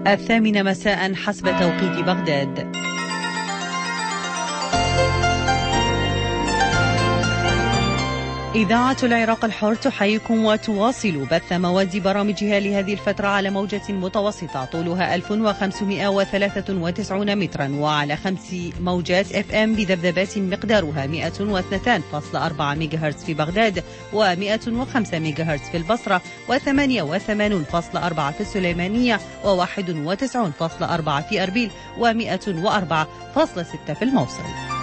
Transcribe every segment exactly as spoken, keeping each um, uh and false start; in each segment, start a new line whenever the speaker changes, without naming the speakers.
الثامنة مساء حسب توقيت بغداد. إذاعة العراق الحر تحييكم وتواصل بث مواد برامجها لهذه الفترة على موجة متوسطة طولها ألف وخمسمائة وثلاثة وتسعين مترا وعلى خمس موجات اف ام بذبذبات مقدارها مئة واثنين فاصلة أربعة ميجاهرتز في بغداد ومئة وخمسة ميجاهرتز في البصرة وثمانية وثمانين فاصلة أربعة في السليمانية وواحد وتسعين فاصلة أربعة في أربيل ومئة وأربعة فاصلة ستة في الموصل.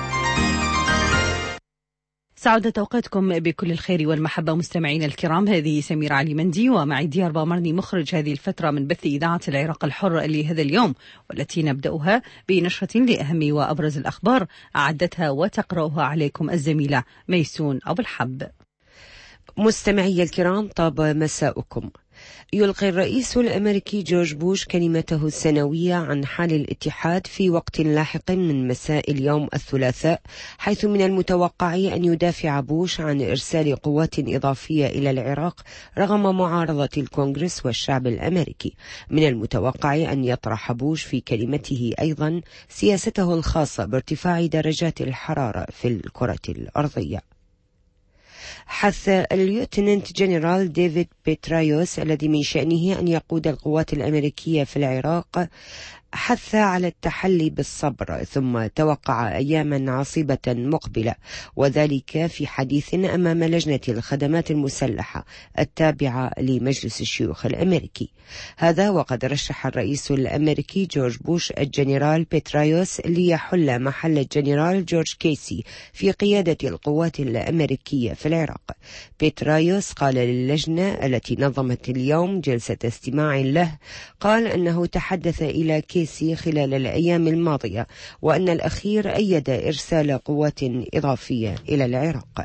سعادة أوقاتكم بكل الخير والمحبة مستمعين الكرام. هذه سميرة علي مندي ومعي ديار بامرني مخرج هذه الفترة من بث إذاعة العراق الحر لهذا اليوم، والتي نبدأها بنشرة لأهم وأبرز الأخبار أعدتها وتقرأها عليكم الزميلة ميسون أبو الحب.
مستمعي الكرام، طاب مساؤكم. يلقي الرئيس الأمريكي جورج بوش كلمته السنوية عن حال الاتحاد في وقت لاحق من مساء اليوم الثلاثاء، حيث من المتوقع أن يدافع بوش عن إرسال قوات إضافية إلى العراق رغم معارضة الكونغرس والشعب الأمريكي. من المتوقع أن يطرح بوش في كلمته أيضا سياسته الخاصة بارتفاع درجات الحرارة في الكرة الأرضية. حث الليوتننت جنرال ديفيد بيترايوس الذي من شأنه أن يقود القوات الأمريكية في العراق حث على التحلي بالصبر، ثم توقع أياما عصيبة مقبلة، وذلك في حديث أمام لجنة الخدمات المسلحة التابعة لمجلس الشيوخ الأمريكي. هذا وقد رشح الرئيس الأمريكي جورج بوش الجنرال بيترايوس ليحل محل الجنرال جورج كيسي في قيادة القوات الأمريكية في العراق. بيترايوس قال للجنة التي نظمت اليوم جلسة استماع له، قال أنه تحدث إلى كيسي خلال الأيام الماضية، وأن الأخير أيد إرسال قوات إضافية إلى العراق.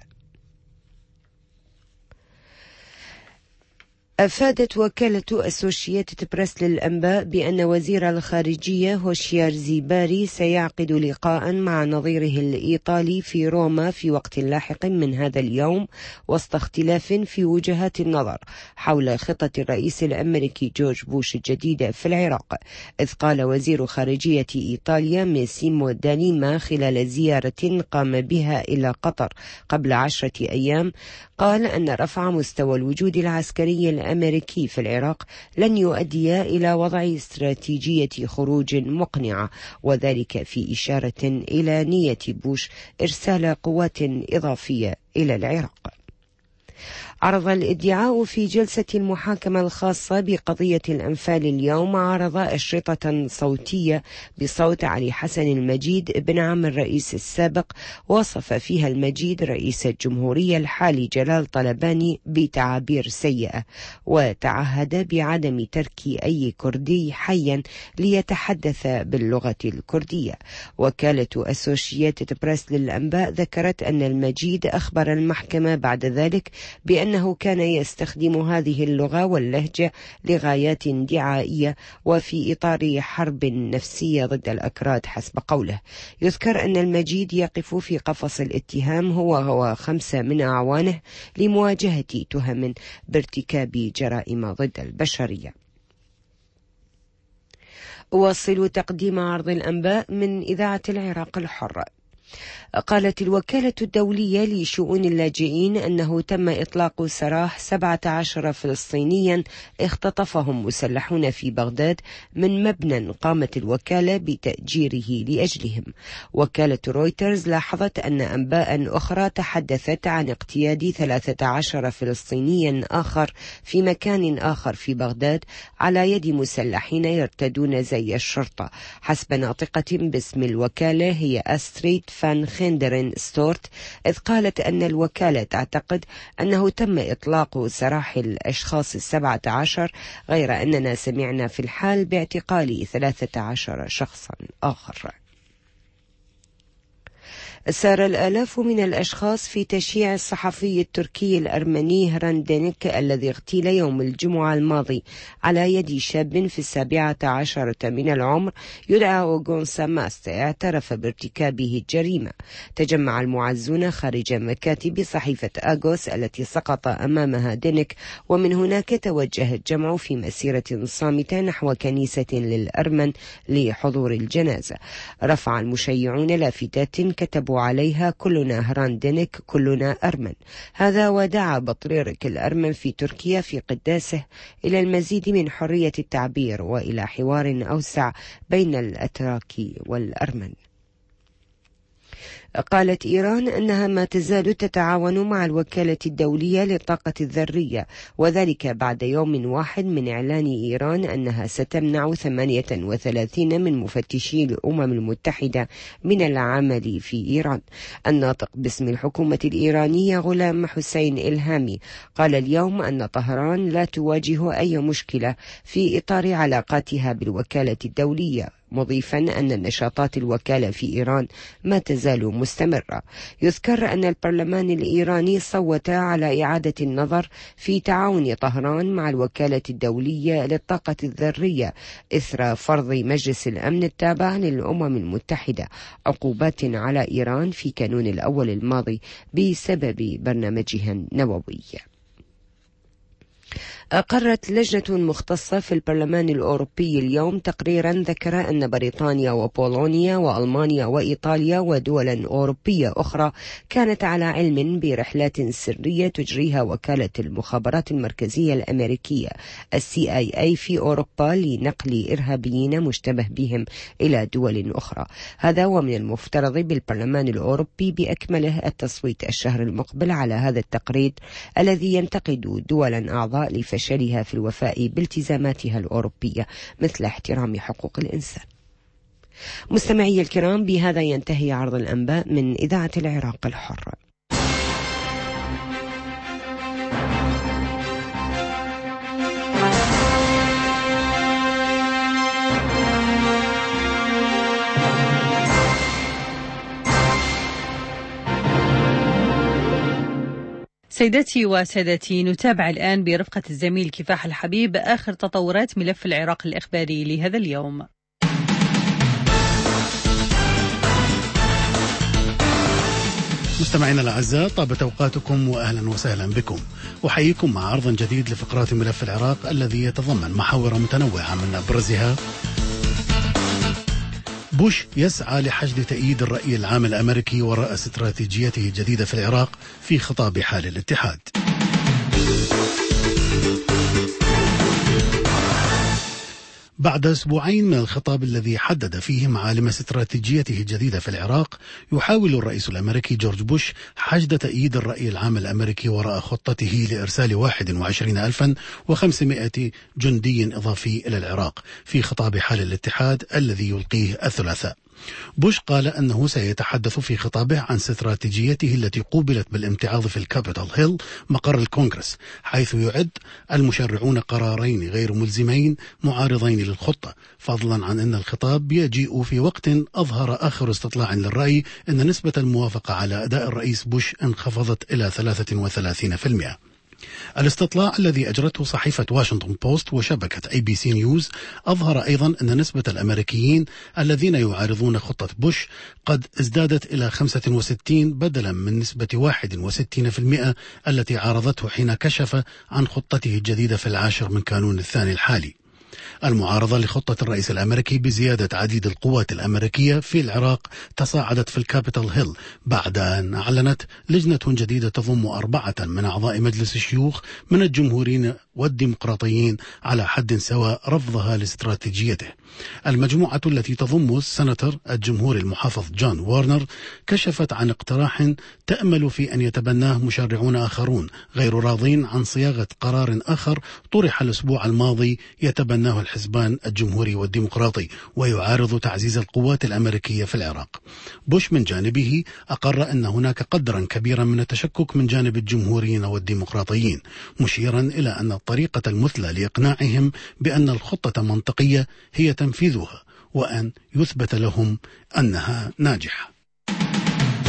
أفادت وكالة أسوشيتد بريس للأنباء بأن وزير الخارجية هوشيار زيباري سيعقد لقاء مع نظيره الإيطالي في روما في وقت لاحق من هذا اليوم، وسط اختلاف في وجهات النظر حول خطة الرئيس الأمريكي جورج بوش الجديدة في العراق. إذ قال وزير خارجية إيطاليا ميسيمو داليما خلال زيارة قام بها إلى قطر قبل عشرة أيام، قال أن رفع مستوى الوجود العسكري الأمريكي في العراق لن يؤدي إلى وضع استراتيجية خروج مقنعة، وذلك في إشارة إلى نية بوش إرسال قوات إضافية إلى العراق. عرض الادعاء في جلسة المحاكمة الخاصة بقضية الأنفال اليوم عرض أشرطة صوتية بصوت علي حسن المجيد ابن عم الرئيس السابق، وصف فيها المجيد رئيس الجمهورية الحالي جلال طلباني بتعابير سيئة، وتعهد بعدم ترك أي كردي حيا ليتحدث باللغة الكردية. وكالة أسوشيتد بريس للأنباء ذكرت أن المجيد أخبر المحكمة بعد ذلك بأن أنه كان يستخدم هذه اللغة واللهجة لغايات دعائية وفي إطار حرب نفسية ضد الأكراد حسب قوله. يذكر أن المجيد يقف في قفص الاتهام هو هو خمسة من أعوانه لمواجهة تهم بارتكاب جرائم ضد البشرية. أواصل تقديم عرض الأنباء من إذاعة العراق الحر. قالت الوكالة الدولية لشؤون اللاجئين أنه تم إطلاق سراح سبعة عشر فلسطينيا اختطفهم مسلحون في بغداد من مبنى قامت الوكالة بتأجيره لأجلهم. وكالة رويترز لاحظت أن أنباء أخرى تحدثت عن اقتياد ثلاثة عشر فلسطينيا آخر في مكان آخر في بغداد على يد مسلحين يرتدون زي الشرطة. حسب ناطقة باسم الوكالة هي أستريد فان خندرين ستورت، إذ قالت أن الوكالة تعتقد أنه تم إطلاق سراح الأشخاص السبعة عشر، غير أننا سمعنا في الحال باعتقال ثلاثة عشر شخصا آخر. سار الآلاف من الأشخاص في تشييع الصحفي التركي الأرمني هران دينك الذي اغتيل يوم الجمعة الماضي على يد شاب في السابعة عشرة من العمر يدعى أوغون ساماست اعترف بارتكابه الجريمة. تجمع المعزون خارج مكاتب صحيفة آغوس التي سقط أمامها دينك، ومن هناك توجه الجمع في مسيرة صامتة نحو كنيسة للأرمن لحضور الجنازة. رفع المشيعون لافتات كتبوا عليها كلنا هران دينك كلنا أرمن. هذا ودعا بطريرك الأرمن في تركيا في قداسه إلى المزيد من حرية التعبير وإلى حوار أوسع بين الأتراك والأرمن. قالت إيران أنها ما تزال تتعاون مع الوكالة الدولية للطاقة الذرية، وذلك بعد يوم واحد من إعلان إيران أنها ستمنع ثمانية وثلاثين من مفتشي الأمم المتحدة من العمل في إيران. الناطق باسم الحكومة الإيرانية غلام حسين إلهامي قال اليوم أن طهران لا تواجه أي مشكلة في إطار علاقاتها بالوكالة الدولية، مضيفا أن النشاطات الوكالة في إيران ما تزال مستمرة. يذكر أن البرلمان الإيراني صوت على إعادة النظر في تعاون طهران مع الوكالة الدولية للطاقة الذرية إثر فرض مجلس الأمن التابع للأمم المتحدة عقوبات على إيران في كانون الأول الماضي بسبب برنامجها النووي. أقرت لجنة مختصة في البرلمان الأوروبي اليوم تقريرا ذكر أن بريطانيا وبولونيا وألمانيا وإيطاليا ودول أوروبية أخرى كانت على علم برحلات سرية تجريها وكالة المخابرات المركزية الأمريكية السي آي إيه في أوروبا لنقل إرهابيين مشتبه بهم إلى دول أخرى. هذا ومن المفترض بالبرلمان الأوروبي بأكمله التصويت الشهر المقبل على هذا التقرير الذي ينتقد دولا أعضاء لفشلها في الوفاء بالتزاماتها الأوروبية مثل احترام حقوق الإنسان. مستمعي الكرام، بهذا ينتهي عرض الأنباء من إذاعة العراق الحرة.
سيداتي وسادتي، نتابع الآن برفقة الزميل كفاح الحبيب آخر تطورات ملف العراق الإخباري لهذا اليوم.
مستمعينا الأعزاء، طابت أوقاتكم وأهلا وسهلا بكم. أحييكم مع عرض جديد لفقرات ملف العراق الذي يتضمن محاور متنوعة من أبرزها: بوش يسعى لحشد تأييد الرأي العام الأمريكي وراء استراتيجيته الجديدة في العراق في خطاب حال الاتحاد. بعد أسبوعين من الخطاب الذي حدد فيه معالم استراتيجيته الجديدة في العراق، يحاول الرئيس الأمريكي جورج بوش حشد تأييد الرأي العام الأمريكي وراء خطته لإرسال واحد وعشرين ألفا وخمسمائة جندي إضافي إلى العراق في خطاب حال الاتحاد الذي يلقيه الثلاثاء. بوش قال أنه سيتحدث في خطابه عن استراتيجيته التي قوبلت بالامتعاض في الكابيتال هيل مقر الكونغرس، حيث يعد المشرعون قرارين غير ملزمين معارضين للخطة، فضلا عن أن الخطاب يجيء في وقت أظهر آخر استطلاع للرأي أن نسبة الموافقة على أداء الرئيس بوش انخفضت إلى ثلاثة وثلاثين بالمئة. الاستطلاع الذي أجرته صحيفة واشنطن بوست وشبكة أي بي سي نيوز أظهر أيضا أن نسبة الأمريكيين الذين يعارضون خطة بوش قد ازدادت إلى خمسة وستين بدلا من نسبة واحد وستين بالمئة التي عارضته حين كشف عن خطته الجديدة في العاشر من كانون الثاني الحالي. المعارضة لخطة الرئيس الأمريكي بزيادة عديد القوات الأمريكية في العراق تصاعدت في الكابيتال هيل بعد أن أعلنت لجنة جديدة تضم أربعة من أعضاء مجلس الشيوخ من الجمهوريين والديمقراطيين على حد سواء رفضها لاستراتيجيته. المجموعة التي تضم السناتور الجمهوري المحافظ جون وارنر كشفت عن اقتراح تأمل في أن يتبناه مشرعون آخرون غير راضين عن صياغة قرار آخر طرح الأسبوع الماضي يتبناه الحزبان الجمهوري والديمقراطي ويعارض تعزيز القوات الأمريكية في العراق. بوش من جانبه أقر أن هناك قدرا كبيرا من التشكك من جانب الجمهوريين والديمقراطيين، مشيرا إلى أن الطريقة المثلى لإقناعهم بأن الخطة منطقية هي تنفيذها وأن يثبت لهم أنها ناجحة.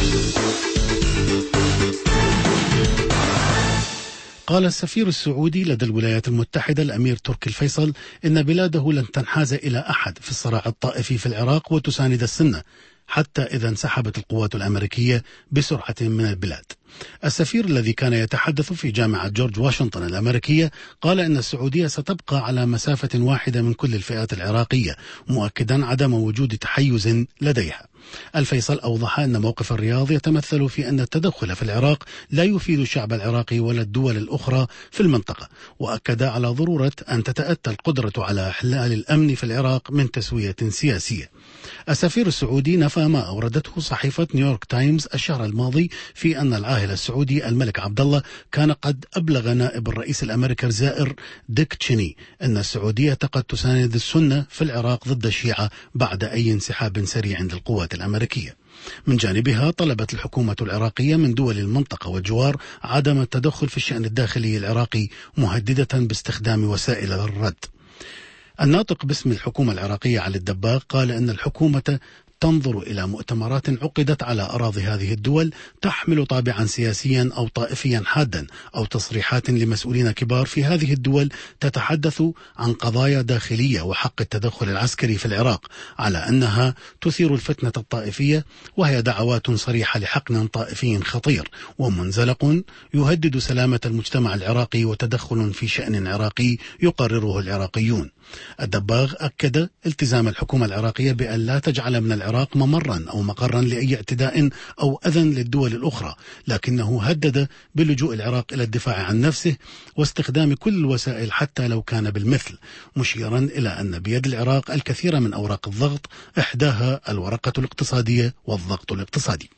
قال السفير السعودي لدى الولايات المتحدة الأمير تركي الفيصل إن بلاده لن تنحاز إلى أحد في الصراع الطائفي في العراق وتساند السنة حتى إذا انسحبت القوات الأمريكية بسرعة من البلاد. السفير الذي كان يتحدث في جامعة جورج واشنطن الأمريكية قال إن السعودية ستبقى على مسافة واحدة من كل الفئات العراقية، مؤكدا عدم وجود تحيز لديها. الفيصل أوضح أن موقف الرياض يتمثل في أن التدخل في العراق لا يفيد الشعب العراقي ولا الدول الأخرى في المنطقة، وأكد على ضرورة أن تتأتى القدرة على إحلال الأمن في العراق من تسوية سياسية. السفير السعودي نفى ما أوردته صحيفة نيويورك تايمز الشهر الماضي في أن العاهل السعودي الملك عبد الله كان قد أبلغ نائب الرئيس الأمريكي الزائر ديك تشيني أن السعودية قد تساند السنة في العراق ضد الشيعة بعد أي انسحاب سريع للقوات الأمريكية. من جانبها طلبت الحكومة العراقية من دول المنطقة والجوار عدم التدخل في الشأن الداخلي العراقي، مهددة باستخدام وسائل الرد. الناطق باسم الحكومة العراقية علي الدباغ قال أن الحكومة تنظر إلى مؤتمرات عقدت على أراضي هذه الدول تحمل طابعا سياسيا أو طائفيا حادا، أو تصريحات لمسؤولين كبار في هذه الدول تتحدث عن قضايا داخلية وحق التدخل العسكري في العراق، على أنها تثير الفتنة الطائفية، وهي دعوات صريحة لحقن طائفي خطير ومنزلق يهدد سلامة المجتمع العراقي وتدخل في شأن عراقي يقرره العراقيون. الدباغ أكد التزام الحكومة العراقية بأن لا تجعل من العراق ممرا أو مقرا لأي اعتداء أو أذى للدول الأخرى، لكنه هدد بلجوء العراق إلى الدفاع عن نفسه واستخدام كل الوسائل حتى لو كان بالمثل، مشيرا إلى أن بيد العراق الكثير من أوراق الضغط، إحداها الورقة الاقتصادية والضغط الاقتصادي.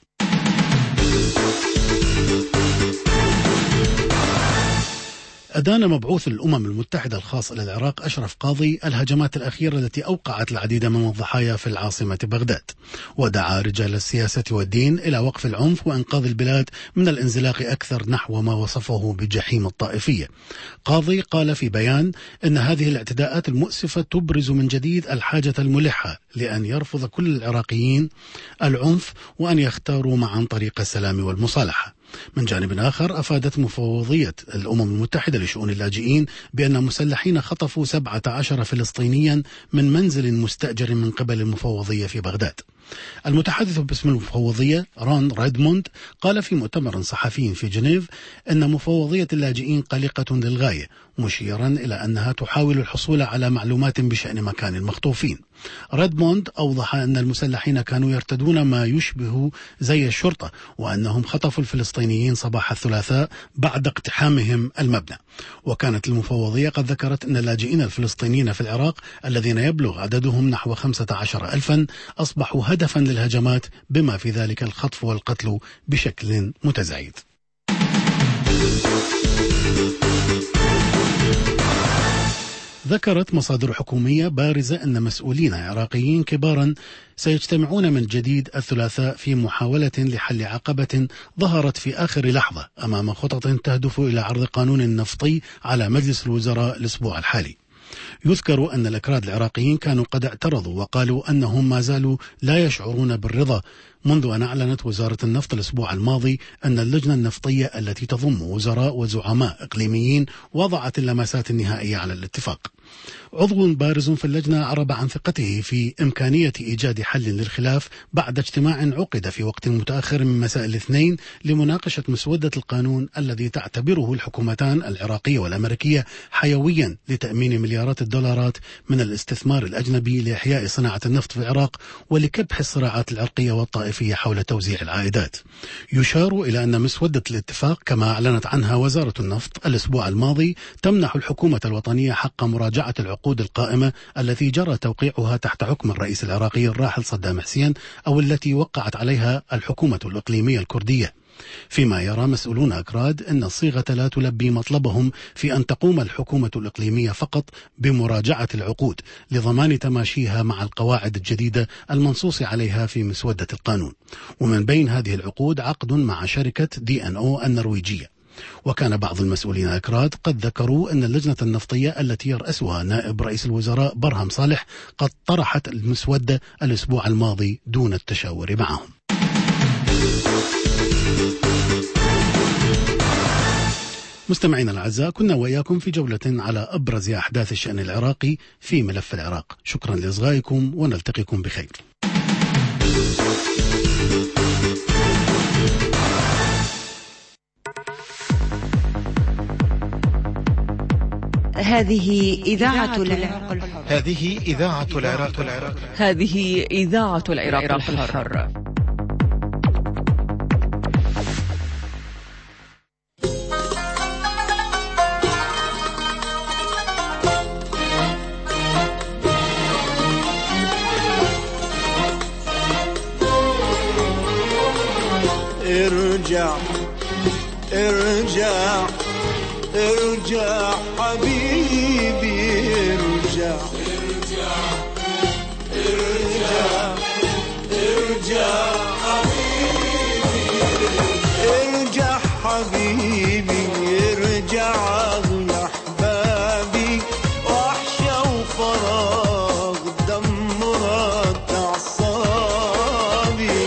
أدان مبعوث الأمم المتحدة الخاص إلى العراق أشرف قاضي الهجمات الأخيرة التي أوقعت العديد من الضحايا في العاصمة بغداد، ودعا رجال السياسة والدين إلى وقف العنف وإنقاذ البلاد من الانزلاق أكثر نحو ما وصفه بالجحيم الطائفية. قاضي قال في بيان إن هذه الاعتداءات المؤسفة تبرز من جديد الحاجة الملحة لأن يرفض كل العراقيين العنف وأن يختاروا معا طريق السلام والمصالحة. من جانب آخر، أفادت مفوضية الأمم المتحدة لشؤون اللاجئين بأن مسلحين خطفوا سبعة عشر فلسطينيا من منزل مستأجر من قبل المفوضية في بغداد. المتحدث باسم المفوضية رون ريدموند قال في مؤتمر صحفي في جنيف أن مفوضية اللاجئين قلقة للغاية، مشيرا إلى أنها تحاول الحصول على معلومات بشأن مكان المخطوفين. ريدموند أوضح أن المسلحين كانوا يرتدون ما يشبه زي الشرطة، وأنهم خطفوا الفلسطينيين صباح الثلاثاء بعد اقتحامهم المبنى. وكانت المفوضية قد ذكرت أن اللاجئين الفلسطينيين في العراق الذين يبلغ عددهم نحو خمسة عشر ألفا أصبحوا هدفا للهجمات، بما في ذلك الخطف والقتل بشكل متزايد. ذكرت مصادر حكومية بارزة أن مسؤولين عراقيين كبارا سيجتمعون من جديد الثلاثاء في محاولة لحل عقبة ظهرت في آخر لحظة أمام خطط تهدف إلى عرض قانون نفطي على مجلس الوزراء الأسبوع الحالي. يذكر أن الأكراد العراقيين كانوا قد اعترضوا وقالوا أنهم ما زالوا لا يشعرون بالرضا منذ أن أعلنت وزارة النفط الأسبوع الماضي أن اللجنة النفطية التي تضم وزراء وزعماء إقليميين وضعت اللمسات النهائية على الاتفاق. عضو بارز في اللجنة عرب عن ثقته في إمكانية إيجاد حل للخلاف بعد اجتماع عقد في وقت متأخر من مساء الاثنين لمناقشة مسودة القانون الذي تعتبره الحكومتان العراقية والأمريكية حيويا لتأمين مليارات الدولارات من الاستثمار الأجنبي لإحياء صناعة النفط في العراق ولكبح الصراعات العرقية والطائفية حول توزيع العائدات. يشار إلى أن مسودة الاتفاق كما أعلنت عنها وزارة النفط الأسبوع الماضي تمنح الحكومة الوطنية حق مراجعة العقود القائمة التي جرى توقيعها تحت حكم الرئيس العراقي الراحل صدام حسين أو التي وقعت عليها الحكومة الإقليمية الكردية، فيما يرى مسؤولون أكراد أن الصيغة لا تلبي مطلبهم في أن تقوم الحكومة الإقليمية فقط بمراجعة العقود لضمان تماشيها مع القواعد الجديدة المنصوص عليها في مسودة القانون. ومن بين هذه العقود عقد مع شركة دي أن أو النرويجية. وكان بعض المسؤولين الأكراد قد ذكروا أن اللجنة النفطية التي يرأسها نائب رئيس الوزراء برهم صالح قد طرحت المسودة الأسبوع الماضي دون التشاور معهم. مستمعينا الأعزاء، كنا وإياكم في جولة على أبرز أحداث الشأن العراقي في ملف العراق. شكرا لإصغائكم ونلتقيكم بخير.
هذه إذاعة العراق الحر.
هذه إذاعة العراق الحر.
هذه إذاعة العراق الحر.
ارجع ارجع ارجع حبيبي ارجع ارجع ارجع حبيبي ارجع حبيبي ارجع اغلى احبابي وحشة وفراغ دمرت اعصابي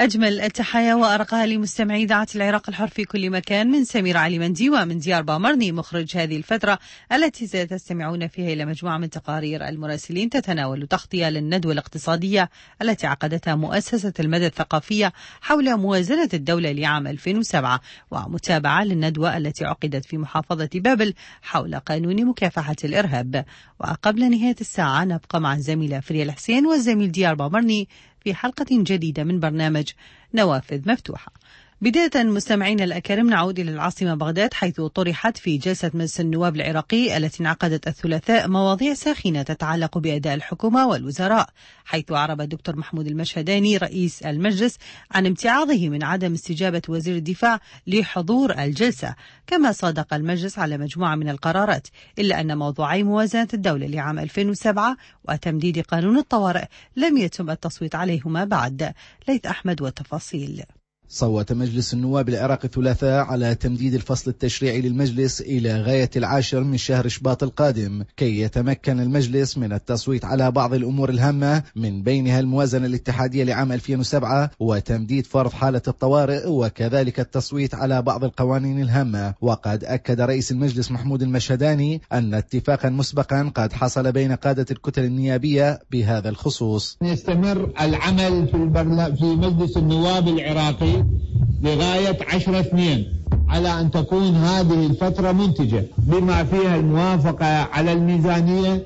أجمل التحايا وأرقها لمستمعي إذاعة العراق الحر في كل مكان من سمير علي مندي ومن ديار بامرني مخرج هذه الفترة التي ستستمعون فيها إلى مجموعة من تقارير المراسلين تتناول تغطية للندوة الاقتصادية التي عقدتها مؤسسة المدى الثقافية حول موازنة الدولة لعام ألفين وسبعة، ومتابعة للندوة التي عقدت في محافظة بابل حول قانون مكافحة الإرهاب. وقبل نهاية الساعة نبقى مع الزميلة فريا الحسين والزميل ديار بامرني في حلقة جديدة من برنامج نوافذ مفتوحة. بداية مستمعين الأكارم نعود إلى العاصمة بغداد، حيث طرحت في جلسة مجلس النواب العراقي التي انعقدت الثلاثاء مواضيع ساخنة تتعلق بأداء الحكومة والوزراء، حيث أعرب الدكتور محمود المشهداني رئيس المجلس عن امتعاضه من عدم استجابة وزير الدفاع لحضور الجلسة، كما صادق المجلس على مجموعة من القرارات، إلا أن موضوعي موازنة الدولة لعام ألفين وسبعة وتمديد قانون الطوارئ لم يتم التصويت عليهما بعد. ليث أحمد والتفاصيل.
صوت مجلس النواب العراقي الثلاثاء على تمديد الفصل التشريعي للمجلس إلى غاية العاشر من شهر شباط القادم كي يتمكن المجلس من التصويت على بعض الأمور الهامة، من بينها الموازنة الاتحادية لعام ألفين وسبعة وتمديد فرض حالة الطوارئ، وكذلك التصويت على بعض القوانين الهامة. وقد أكد رئيس المجلس محمود المشهداني أن اتفاقا مسبقا قد حصل بين قادة الكتل النيابية بهذا الخصوص.
يستمر العمل في, في مجلس النواب العراقي لغاية عشرة اثنين على أن تكون هذه الفترة منتجة بما فيها الموافقة على الميزانية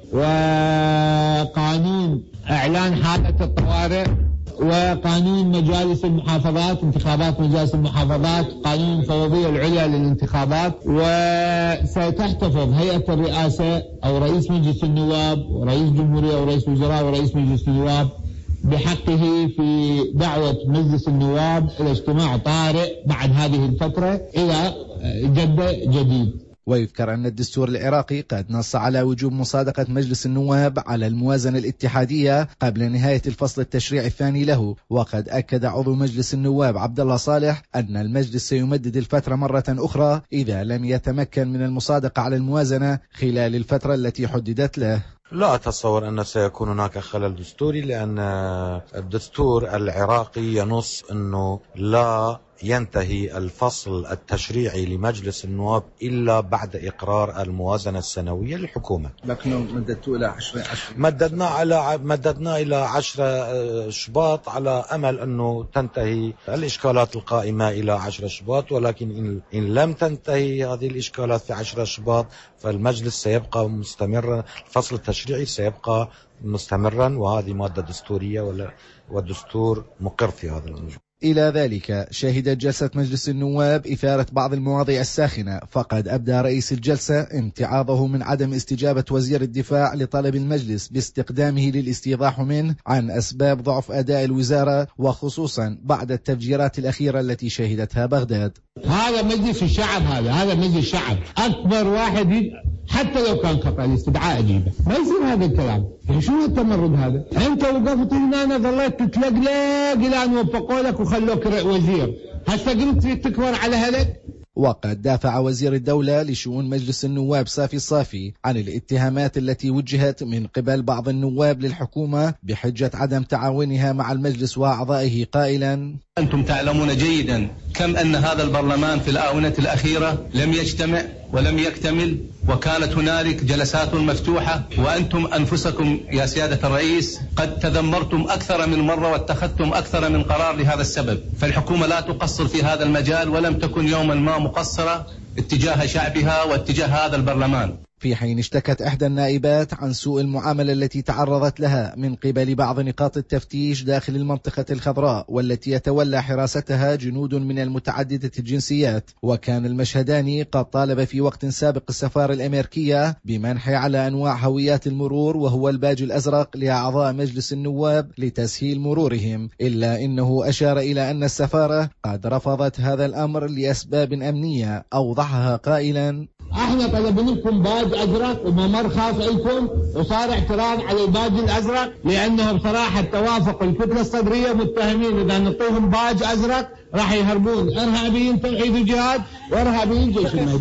وقانون إعلان حالة الطوارئ وقانون مجالس المحافظات، انتخابات مجالس المحافظات، قانون الفوضية العليا للانتخابات. وستحتفظ هيئة الرئاسة أو رئيس مجلس النواب ورئيس جمهورية ورئيس وزراء ورئيس مجلس النواب بحقه في دعوة مجلس النواب إلى اجتماع طارئ بعد هذه الفترة إلى جدة جديد.
ويذكر أن الدستور العراقي قد نص على وجوب مصادقة مجلس النواب على الموازنة الاتحادية قبل نهاية الفصل التشريعي الثاني له. وقد أكد عضو مجلس النواب عبد الله صالح أن المجلس سيمدد الفترة مرة أخرى إذا لم يتمكن من المصادقة على الموازنة خلال الفترة التي حددت له.
لا أتصور أن سيكون هناك خلل دستوري، لأن الدستور العراقي ينص أنه لا ينتهي الفصل التشريعي لمجلس النواب إلا بعد إقرار الموازنة السنوية للحكومة.
لكن مددتوا إلى عشرة عشرة
مددنا على مددنا إلى عشرة شباط على أمل أنه تنتهي الإشكالات القائمة إلى عشرة شباط، ولكن إن, إن لم تنتهي هذه الإشكالات في عشرة شباط فالمجلس سيبقى مستمرا، الفصل التشريعي سيبقى مستمرا، وهذه مادة دستورية والدستور مقر في هذا الأمر.
إلى ذلك شهدت جلسة مجلس النواب إثارة بعض المواضيع الساخنة، فقد أبدى رئيس الجلسة امتعاضه من عدم استجابة وزير الدفاع لطلب المجلس باستقدامه للاستيضاح منه عن أسباب ضعف أداء الوزارة، وخصوصا بعد التفجيرات الأخيرة التي شهدتها بغداد.
هذا مجلس الشعب، هذا هذا مجلس الشعب، أكبر واحد يد... حتى لو كان خطأ الاستدعاء أجيبه، ما يصير هذا الكلام. شو التمرد هذا؟ أنت وقفت هنا أنا ظليت تتلقلق إلى أن وفقوا لك وخلوك وزير، هسه قلت تكبر على هلك.
وقد دافع وزير الدولة لشؤون مجلس النواب صافي الصافي عن الاتهامات التي وجهت من قبل بعض النواب للحكومة بحجة عدم تعاونها مع المجلس وأعضائه، قائلا:
أنتم تعلمون جيدا كم أن هذا البرلمان في الآونة الأخيرة لم يجتمع ولم يكتمل، وكانت هنالك جلسات مفتوحة، وأنتم أنفسكم يا سيادة الرئيس قد تذمرتم أكثر من مرة واتخذتم أكثر من قرار لهذا السبب. فالحكومة لا تقصر في هذا المجال، ولم تكن يوما ما مقصرة اتجاه شعبها واتجاه هذا البرلمان.
في حين اشتكت إحدى النائبات عن سوء المعاملة التي تعرضت لها من قبل بعض نقاط التفتيش داخل المنطقة الخضراء، والتي يتولى حراستها جنود من المتعددة الجنسيات. وكان المشهداني قد طالب في وقت سابق السفارة الأمريكية بمنح على أنواع هويات المرور وهو الباج الأزرق لأعضاء مجلس النواب لتسهيل مرورهم، إلا إنه أشار إلى أن السفارة قد رفضت هذا الأمر لأسباب أمنية، أوضحها قائلا:
احنا طلبنا لكم باج ازرق وممر خاص لكم، وصار اعتراض على الباج الازرق لانه بصراحه توافق الكتله الصدريه متهمين اذا نعطيهم باج ازرق راح يهربون ارهابيين توحيد الجهاد وارهابيين جيش المهدي.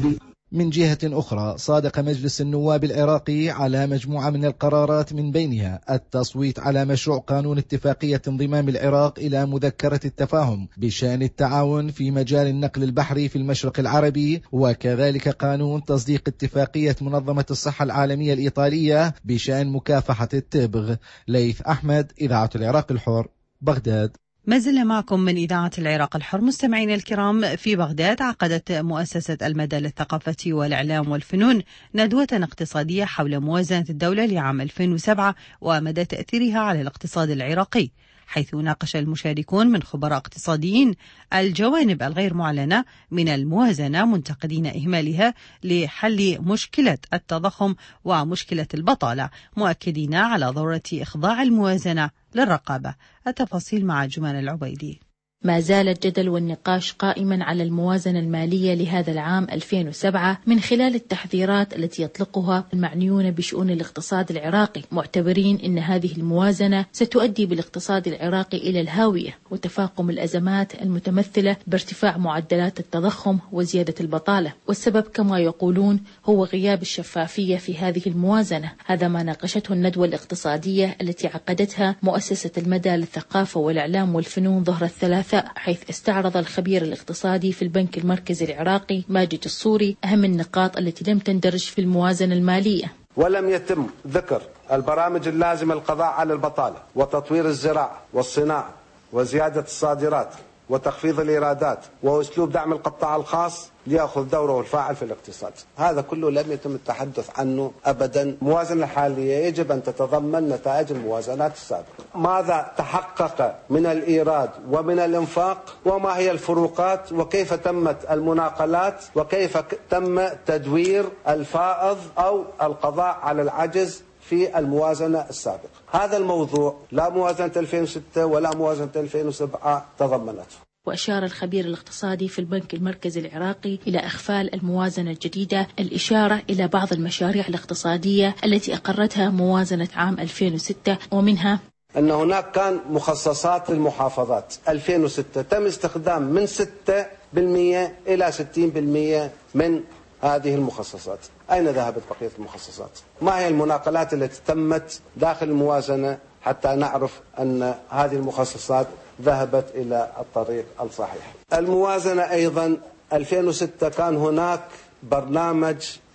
من جهة أخرى صادق مجلس النواب العراقي على مجموعة من القرارات، من بينها التصويت على مشروع قانون اتفاقية انضمام العراق إلى مذكرة التفاهم بشأن التعاون في مجال النقل البحري في المشرق العربي، وكذلك قانون تصديق اتفاقية منظمة الصحة العالمية الإيطالية بشأن مكافحة التبغ. ليث أحمد، إذاعة العراق الحر، بغداد.
ما زلنا معكم من إذاعة العراق الحر. مستمعين الكرام، في بغداد عقدت مؤسسة المدى للثقافة والإعلام والفنون ندوة اقتصادية حول موازنة الدولة لعام ألفين وسبعة ومدى تأثيرها على الاقتصاد العراقي، حيث ناقش المشاركون من خبراء اقتصاديين الجوانب الغير معلنة من الموازنة، منتقدين إهمالها لحل مشكلة التضخم ومشكلة البطالة، مؤكدين على ضرورة إخضاع الموازنة للرقابة. التفاصيل مع جمان العبيدي.
ما زال الجدل والنقاش قائما على الموازنة المالية لهذا العام ألفين وسبعة من خلال التحذيرات التي يطلقها المعنيون بشؤون الاقتصاد العراقي، معتبرين أن هذه الموازنة ستؤدي بالاقتصاد العراقي إلى الهاوية وتفاقم الأزمات المتمثلة بارتفاع معدلات التضخم وزيادة البطالة، والسبب كما يقولون هو غياب الشفافية في هذه الموازنة. هذا ما ناقشته الندوة الاقتصادية التي عقدتها مؤسسة المدى للثقافة والإعلام والفنون ظهر الثلاثاء، حيث استعرض الخبير الاقتصادي في البنك المركزي العراقي ماجد الصوري أهم النقاط التي لم تندرج في الموازنة المالية.
ولم يتم ذكر البرامج اللازمة للقضاء على البطالة وتطوير الزراعة والصناعة وزيادة الصادرات وتخفيض الإيرادات وأسلوب دعم القطاع الخاص ليأخذ دوره الفاعل في الاقتصاد. هذا كله لم يتم التحدث عنه أبدا. الموازنة الحالية يجب أن تتضمن نتائج الموازنات السابقة. ماذا تحقق من الإيراد ومن الإنفاق، وما هي الفروقات، وكيف تمت المناقلات، وكيف تم تدوير الفائض أو القضاء على العجز في الموازنة السابقة. هذا الموضوع لا موازنة ألفين وستة ولا موازنة ألفين وسبعة تضمنته.
وأشار الخبير الاقتصادي في البنك المركزي العراقي إلى إغفال الموازنة الجديدة الإشارة إلى بعض المشاريع الاقتصادية التي أقرتها موازنة عام ألفين وستة، ومنها
أن هناك كان مخصصات للمحافظات ألفين وستة تم استخدام من ستة بالمئة إلى ستين بالمئة من هذه المخصصات. أين ذهبت بقية المخصصات؟ ما هي المناقلات التي تمت داخل الموازنة حتى نعرف أن هذه المخصصات ذهبت إلى الطريق الصحيح؟ الموازنة أيضا ألفين وستة كان هناك برنامج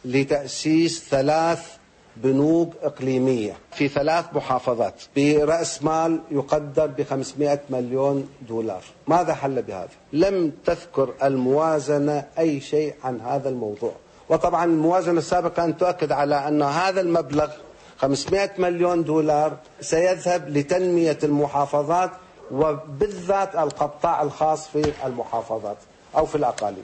لتأسيس ثلاث بنوك إقليمية في ثلاث محافظات برأس مال يقدر بخمسمائة مليون دولار. ماذا حل بهذا؟ لم تذكر الموازنة أي شيء عن هذا الموضوع. وطبعا الموازنة السابقة كانت تؤكد على أن هذا المبلغ خمسمائة مليون دولار سيذهب لتنمية المحافظات وبالذات القطاع الخاص في المحافظات أو في الأقاليم،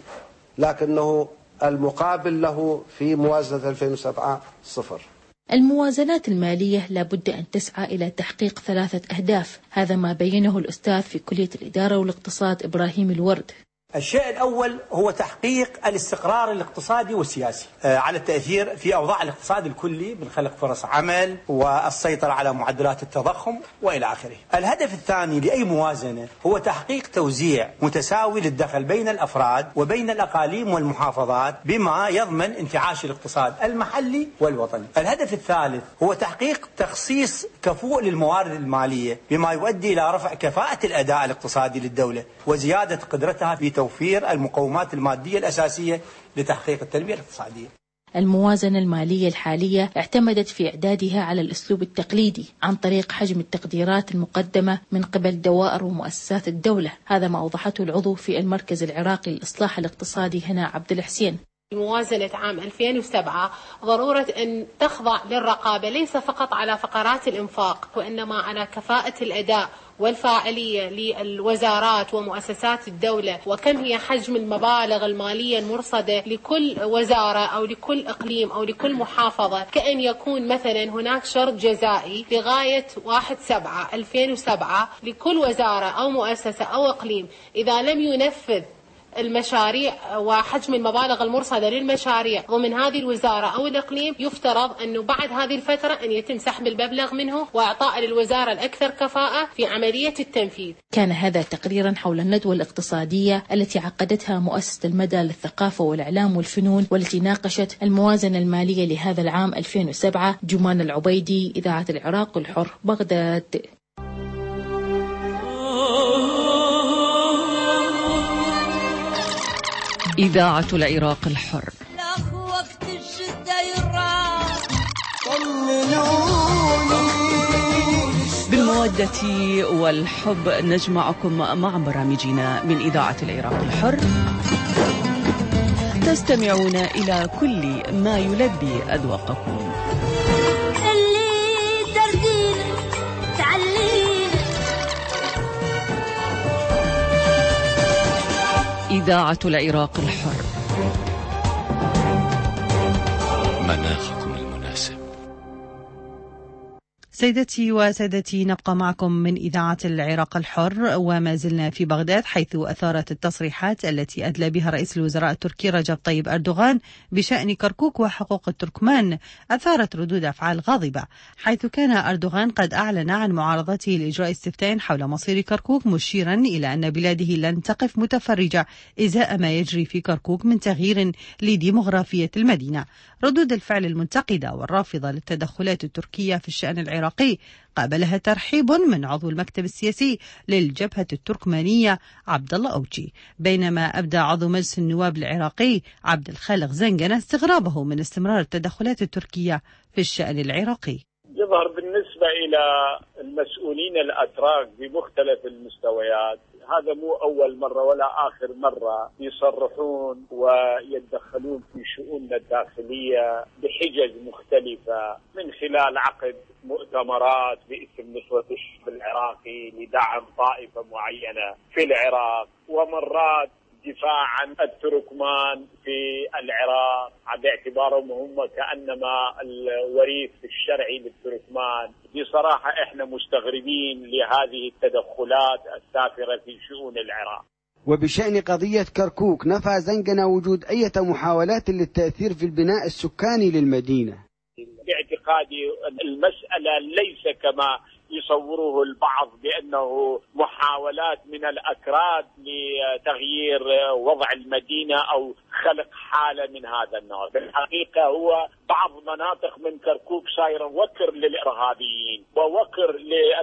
لكنه المقابل له في موازنة ألفين وسبعة صفر.
الموازنات المالية لابد أن تسعى إلى تحقيق ثلاثة أهداف، هذا ما بينه الأستاذ في كلية الإدارة والاقتصاد إبراهيم الورد.
الشيء الأول هو تحقيق الاستقرار الاقتصادي والسياسي على التأثير في أوضاع الاقتصاد الكلي من خلق فرص عمل والسيطرة على معدلات التضخم وإلى آخره. الهدف الثاني لأي موازنة هو تحقيق توزيع متساوي للدخل بين الأفراد وبين الأقاليم والمحافظات بما يضمن انتعاش الاقتصاد المحلي والوطني. الهدف الثالث هو تحقيق تخصيص كفؤ للموارد المالية بما يؤدي إلى رفع كفاءة الأداء الاقتصادي للدولة وزيادة قدرتها في توفير المقومات المادية الأساسية لتحقيق التنمية الاقتصادية.
الموازنة المالية الحالية اعتمدت في إعدادها على الأسلوب التقليدي عن طريق حجم التقديرات المقدمة من قبل دوائر ومؤسسات الدولة، هذا ما أوضحته العضو في المركز العراقي للإصلاح الاقتصادي هنا عبد الحسين.
موازنة عام ألفين وسبعة ضرورة أن تخضع للرقابة ليس فقط على فقرات الإنفاق وإنما على كفاءة الأداء والفاعلية للوزارات ومؤسسات الدولة، وكم هي حجم المبالغ المالية المرصدة لكل وزارة أو لكل إقليم أو لكل محافظة، كأن يكون مثلا هناك شرط جزائي لغاية واحد سبعة ألفين وسبعة لكل وزارة أو مؤسسة أو إقليم إذا لم ينفذ المشاريع وحجم المبالغ المرصدة للمشاريع ضمن هذه الوزارة أو الإقليم، يفترض أنه بعد هذه الفترة أن يتم سحب المبلغ منه وإعطاء للوزارة الأكثر كفاءة في عملية التنفيذ.
كان هذا تقريرا حول الندوة الاقتصادية التي عقدتها مؤسسة المدى للثقافة والإعلام والفنون، والتي ناقشت الموازنة المالية لهذا العام ألفين وسبعة. جمان العبيدي، إذاعة العراق الحر، بغداد.
إذاعة العراق الحر.
وقت الشدة يراح
بالمودة والحب نجمعكم مع برامجنا من إذاعة العراق الحر. تستمعون إلى كل ما يلبي أذواقكم. إذاعة العراق الحر.
مناخكم المناسب.
سيدتي وسادتي، نبقى معكم من إذاعة العراق الحر، وما زلنا في بغداد، حيث أثارت التصريحات التي أدلى بها رئيس الوزراء التركي رجب طيب أردوغان بشأن كركوك وحقوق التركمان أثارت ردود أفعال غاضبة، حيث كان أردوغان قد أعلن عن معارضته لإجراء استفتاء حول مصير كركوك، مشيرا إلى أن بلاده لن تقف متفرجة إزاء ما يجري في كركوك من تغيير لديمغرافية المدينة. ردود الفعل المنتقدة والرافضة للتدخلات التركية في الشأن العراقي قابلها ترحيب من عضو المكتب السياسي للجبهة التركمانية عبد الله أوجي، بينما أبدى عضو مجلس النواب العراقي عبد الخالق زنجنة استغرابه من استمرار التدخلات التركية في الشأن العراقي.
يظهر بالنسبة إلى المسؤولين الأتراك بمختلف المستويات هذا مو أول مرة ولا آخر مرة يصرحون ويتدخلون في شؤوننا الداخلية بحجج مختلفة، من خلال عقد مؤتمرات باسم نصرة الشعب العراقي لدعم طائفة معينة في العراق، ومرات دفاع عن التركمان في العراق باعتبارهم هم كأنما الوريث الشرعي للتركمان. بصراحة احنا مستغربين لهذه التدخلات السافرة في شؤون العراق.
وبشأن قضية كركوك، نفى زنجنة وجود أي محاولات للتأثير في البناء السكاني للمدينة.
باعتقادي المسألة ليس كما يصوره البعض بأنه محاولات من الأكراد لتغيير وضع المدينة أو خلق حالة من هذا النوع. بالحقيقة هو بعض مناطق من كركوك صايرة وكر للإرهابيين ووكر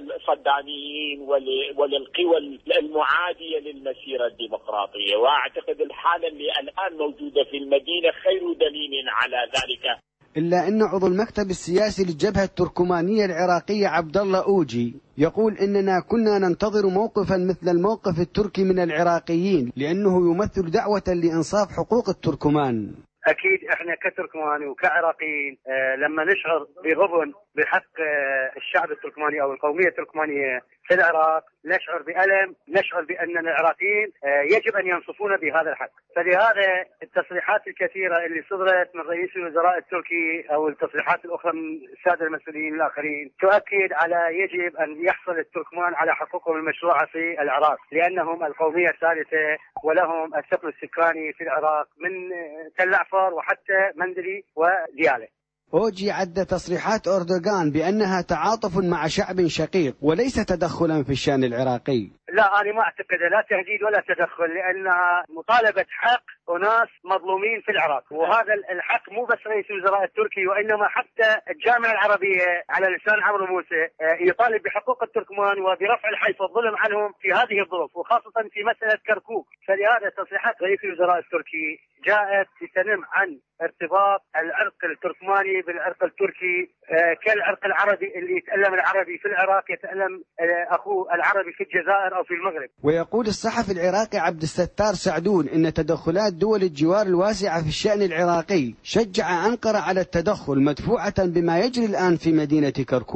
للصداميين وللقوى المعادية للمسيرة الديمقراطية، وأعتقد الحالة اللي الآن موجودة في المدينة خير دليل على ذلك.
إلا أن عضو المكتب السياسي للجبهة التركمانية العراقية عبد الله أوجي يقول إننا كنا ننتظر موقفا مثل الموقف التركي من العراقيين، لأنه يمثل دعوة لإنصاف حقوق التركمان.
أكيد إحنا كتركمان وكعراقيين آه لما نشعر بغبن بحق آه الشعب التركماني أو القومية التركمانية في العراق، نشعر بألم، نشعر بأن العراقيين آه يجب أن ينصفون بهذا الحق. فلهذا التصريحات الكثيرة اللي صدرت من رئيس الوزراء التركي أو التصريحات الأخرى من السادة المسؤولين الآخرين تؤكد على يجب أن يحصل التركمان على حقوقهم المشروعة في العراق، لأنهم القومية الثالثة ولهم الثقل السكاني في العراق من تل عفار وحتى مندلي وديالة.
أوجي عد تصريحات أردوغان بأنها تعاطف مع شعب شقيق وليس تدخلا في الشأن العراقي.
لا، أنا ما أعتقد لا تهديد ولا تدخل، لأنها مطالبة حق أناس مظلومين في العراق، وهذا الحق مو بس رئيس الوزراء التركي وإنما حتى الجامعة العربية على لسان عمرو موسى يطالب بحقوق التركمان وبرفع الحيف والظلم عنهم في هذه الظروف، وخاصة في مسألة كركوك. فلهذا تصريحات رئيس الوزراء التركي جاءت تتنم عن ارتباط العرق التركماني بالعرق التركي كالعرق العربي، اللي يتألم العربي في العراق يتألم أخوه العربي في الجزائر أو في المغرب.
ويقول الصحفي العراقي عبد الستار سعدون إن تدخلات دول الجوار الواسعة في الشأن العراقي شجع أنقرة على التدخل، مدفوعة بما يجري الآن في مدينة كركوك.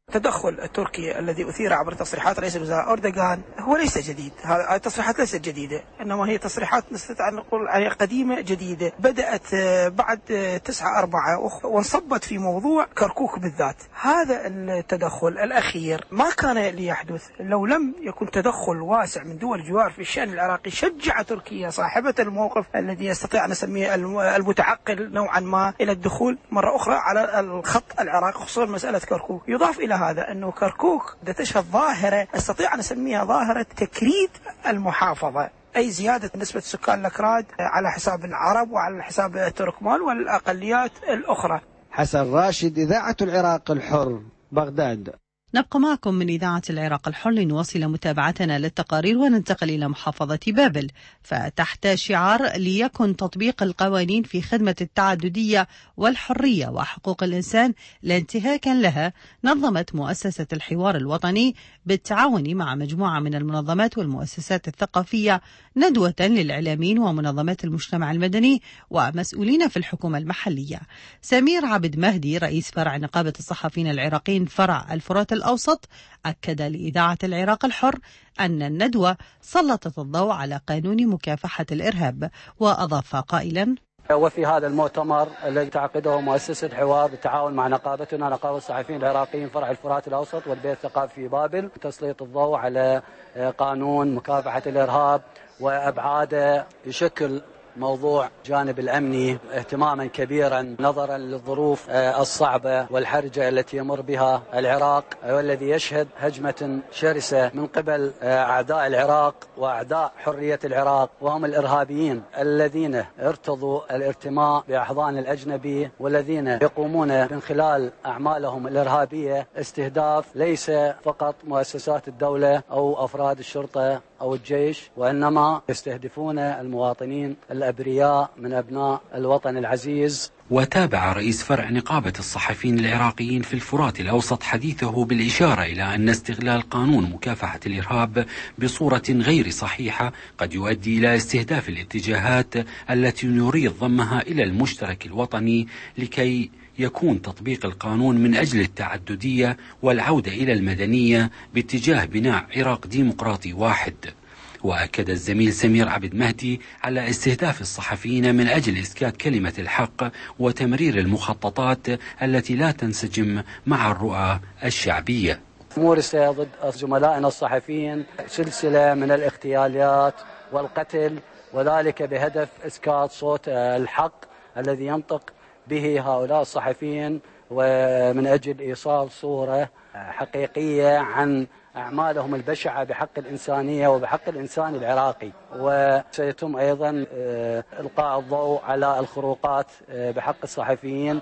التدخل التركي الذي أثير عبر تصريحات رئيس الوزراء أردوغان هو ليس جديد. هذه التصريحات ليست جديدة، إنما هي تصريحات نستطيع أن نقول عليها قديمة جديدة، بدأت بعد تسعة أربعة وانصبت في موضوع كركوك بالذات. هذا التدخل الأخير ما كان ليحدث لو لم يكن تدخل واسع من دول الجوار في الشأن العراقي. شجع تركيا صاحبة الموقف الذي يستطيع أن نسميه المتعقل نوعا ما إلى الدخول مرة أخرى على الخط العراقي، خصوصا مسألة كركوك. يضاف إلى هذا أنه كركوك تشهد ظاهرة استطيع أن أسميها ظاهرة تكريد المحافظة، أي زيادة نسبة سكان الأكراد على حساب العرب وعلى حساب التركمان والأقليات الأخرى.
حسن راشد، إذاعة العراق الحر، بغداد.
نبقى معكم من إذاعة العراق الحر لنواصل متابعتنا للتقارير وننتقل إلى محافظة بابل. فتحت شعار ليكن تطبيق القوانين في خدمة التعددية والحرية وحقوق الإنسان لا انتهاكا لها، نظمت مؤسسة الحوار الوطني بالتعاون مع مجموعة من المنظمات والمؤسسات الثقافية ندوة للإعلاميين ومنظمات المجتمع المدني ومسؤولين في الحكومة المحلية. سمير عبد مهدي رئيس فرع نقابة الصحفيين العراقيين فرع الفرات الأوسط أكد لإذاعة العراق الحر أن الندوة سلطت الضوء على قانون مكافحة الإرهاب، وأضاف قائلا:
وفي هذا المؤتمر الذي تعقده مؤسسة حوار بالتعاون مع نقابتنا نقابة الصحفيين العراقيين فرع الفرات الأوسط والبيت الثقافي في بابل، تسليط الضوء على قانون مكافحة الإرهاب وأبعاده بشكل موضوع جانب الأمني اهتماما كبيرا نظرا للظروف الصعبة والحرجة التي يمر بها العراق، والذي يشهد هجمة شرسة من قبل أعداء العراق وأعداء حرية العراق، وهم الإرهابيين الذين ارتضوا الارتماء بأحضان الأجنبي، والذين يقومون من خلال أعمالهم الإرهابية استهداف ليس فقط مؤسسات الدولة أو أفراد الشرطة أو الجيش، وإنما يستهدفون المواطنين الأبرياء من أبناء الوطن العزيز.
وتابع رئيس فرع نقابة الصحفيين العراقيين في الفرات الأوسط حديثه بالإشارة إلى أن استغلال قانون مكافحة الإرهاب بصورة غير صحيحة قد يؤدي إلى استهداف الاتجاهات التي نريد ضمها إلى المشترك الوطني لكي يكون تطبيق القانون من أجل التعددية والعودة إلى المدنية باتجاه بناء عراق ديمقراطي واحد. وأكد الزميل سمير عبد مهدي على استهداف الصحفيين من أجل إسكات كلمة الحق وتمرير المخططات التي لا تنسجم مع الرؤى الشعبية.
مورسة ضد زملائنا الصحفيين سلسلة من الاغتيالات والقتل، وذلك بهدف إسكات صوت الحق الذي ينطق به هؤلاء الصحفيين، ومن أجل إيصال صورة حقيقية عن أعمالهم البشعة بحق الإنسانية وبحق الإنسان العراقي. وسيتم أيضا إلقاء الضوء على الخروقات بحق الصحفيين،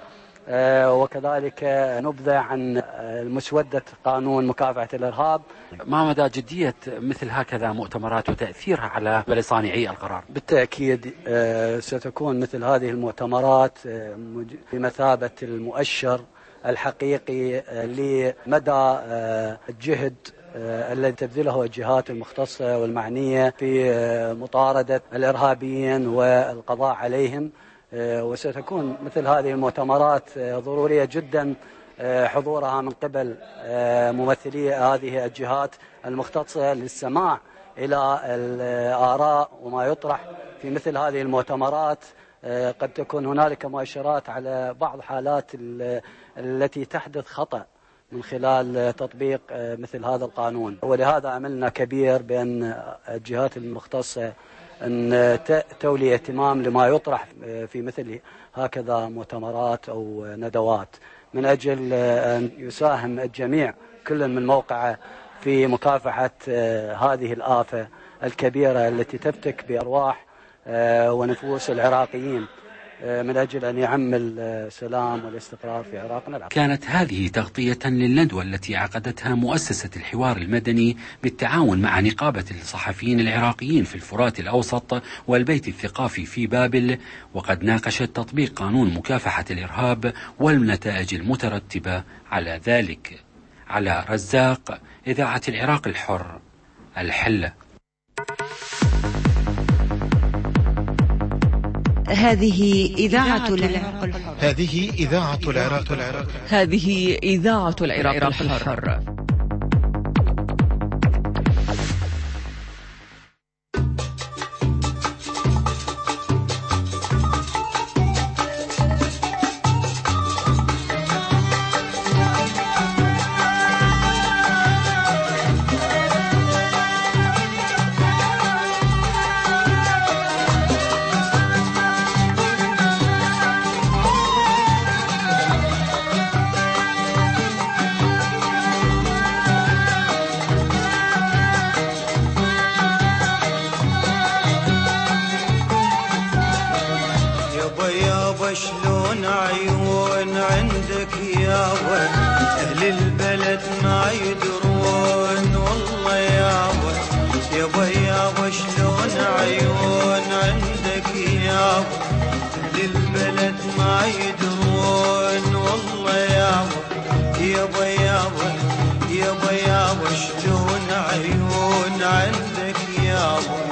وكذلك نبذة عن مسودة قانون مكافحة الإرهاب.
ما مدى جدية مثل هكذا مؤتمرات وتأثيرها على صانعي القرار؟
بالتأكيد ستكون مثل هذه المؤتمرات بمثابة المؤشر الحقيقي لمدى الجهد الذي تبذله الجهات المختصة والمعنية في مطاردة الإرهابيين والقضاء عليهم. وستكون مثل هذه المؤتمرات ضرورية جدا حضورها من قبل ممثلي هذه الجهات المختصة للسماع إلى الآراء وما يطرح في مثل هذه المؤتمرات. قد تكون هنالك مؤشرات على بعض حالات التي تحدث خطأ من خلال تطبيق مثل هذا القانون، ولهذا عملنا كبير بأن الجهات المختصة أن تولي اهتمام لما يطرح في مثل هكذا مؤتمرات أو ندوات، من أجل أن يساهم الجميع كل من موقعه في مكافحة هذه الآفة الكبيرة التي تفتك بأرواح ونفوس العراقيين، من أجل أن يعمل السلام والاستقرار في عراقنا العراق.
كانت هذه تغطية للندوة التي عقدتها مؤسسة الحوار المدني بالتعاون مع نقابة الصحفيين العراقيين في الفرات الأوسط والبيت الثقافي في بابل، وقد ناقشت تطبيق قانون مكافحة الإرهاب والنتائج المترتبة على ذلك. على رزاق، إذاعة العراق الحر، الحلة.
هذه إذاعة العراق الحر.
هذه إذاعة العراق الحر.
هذه إذاعة العراق الحر.
شلون عيون عندك يا ود أهل البلد ما يدرون والله يا ود يابا يابا شلون عيون عندك يا ود أهل البلد ما يدرون والله يا ود يابا يابا يابا يابا شلون عيون عندك يا ود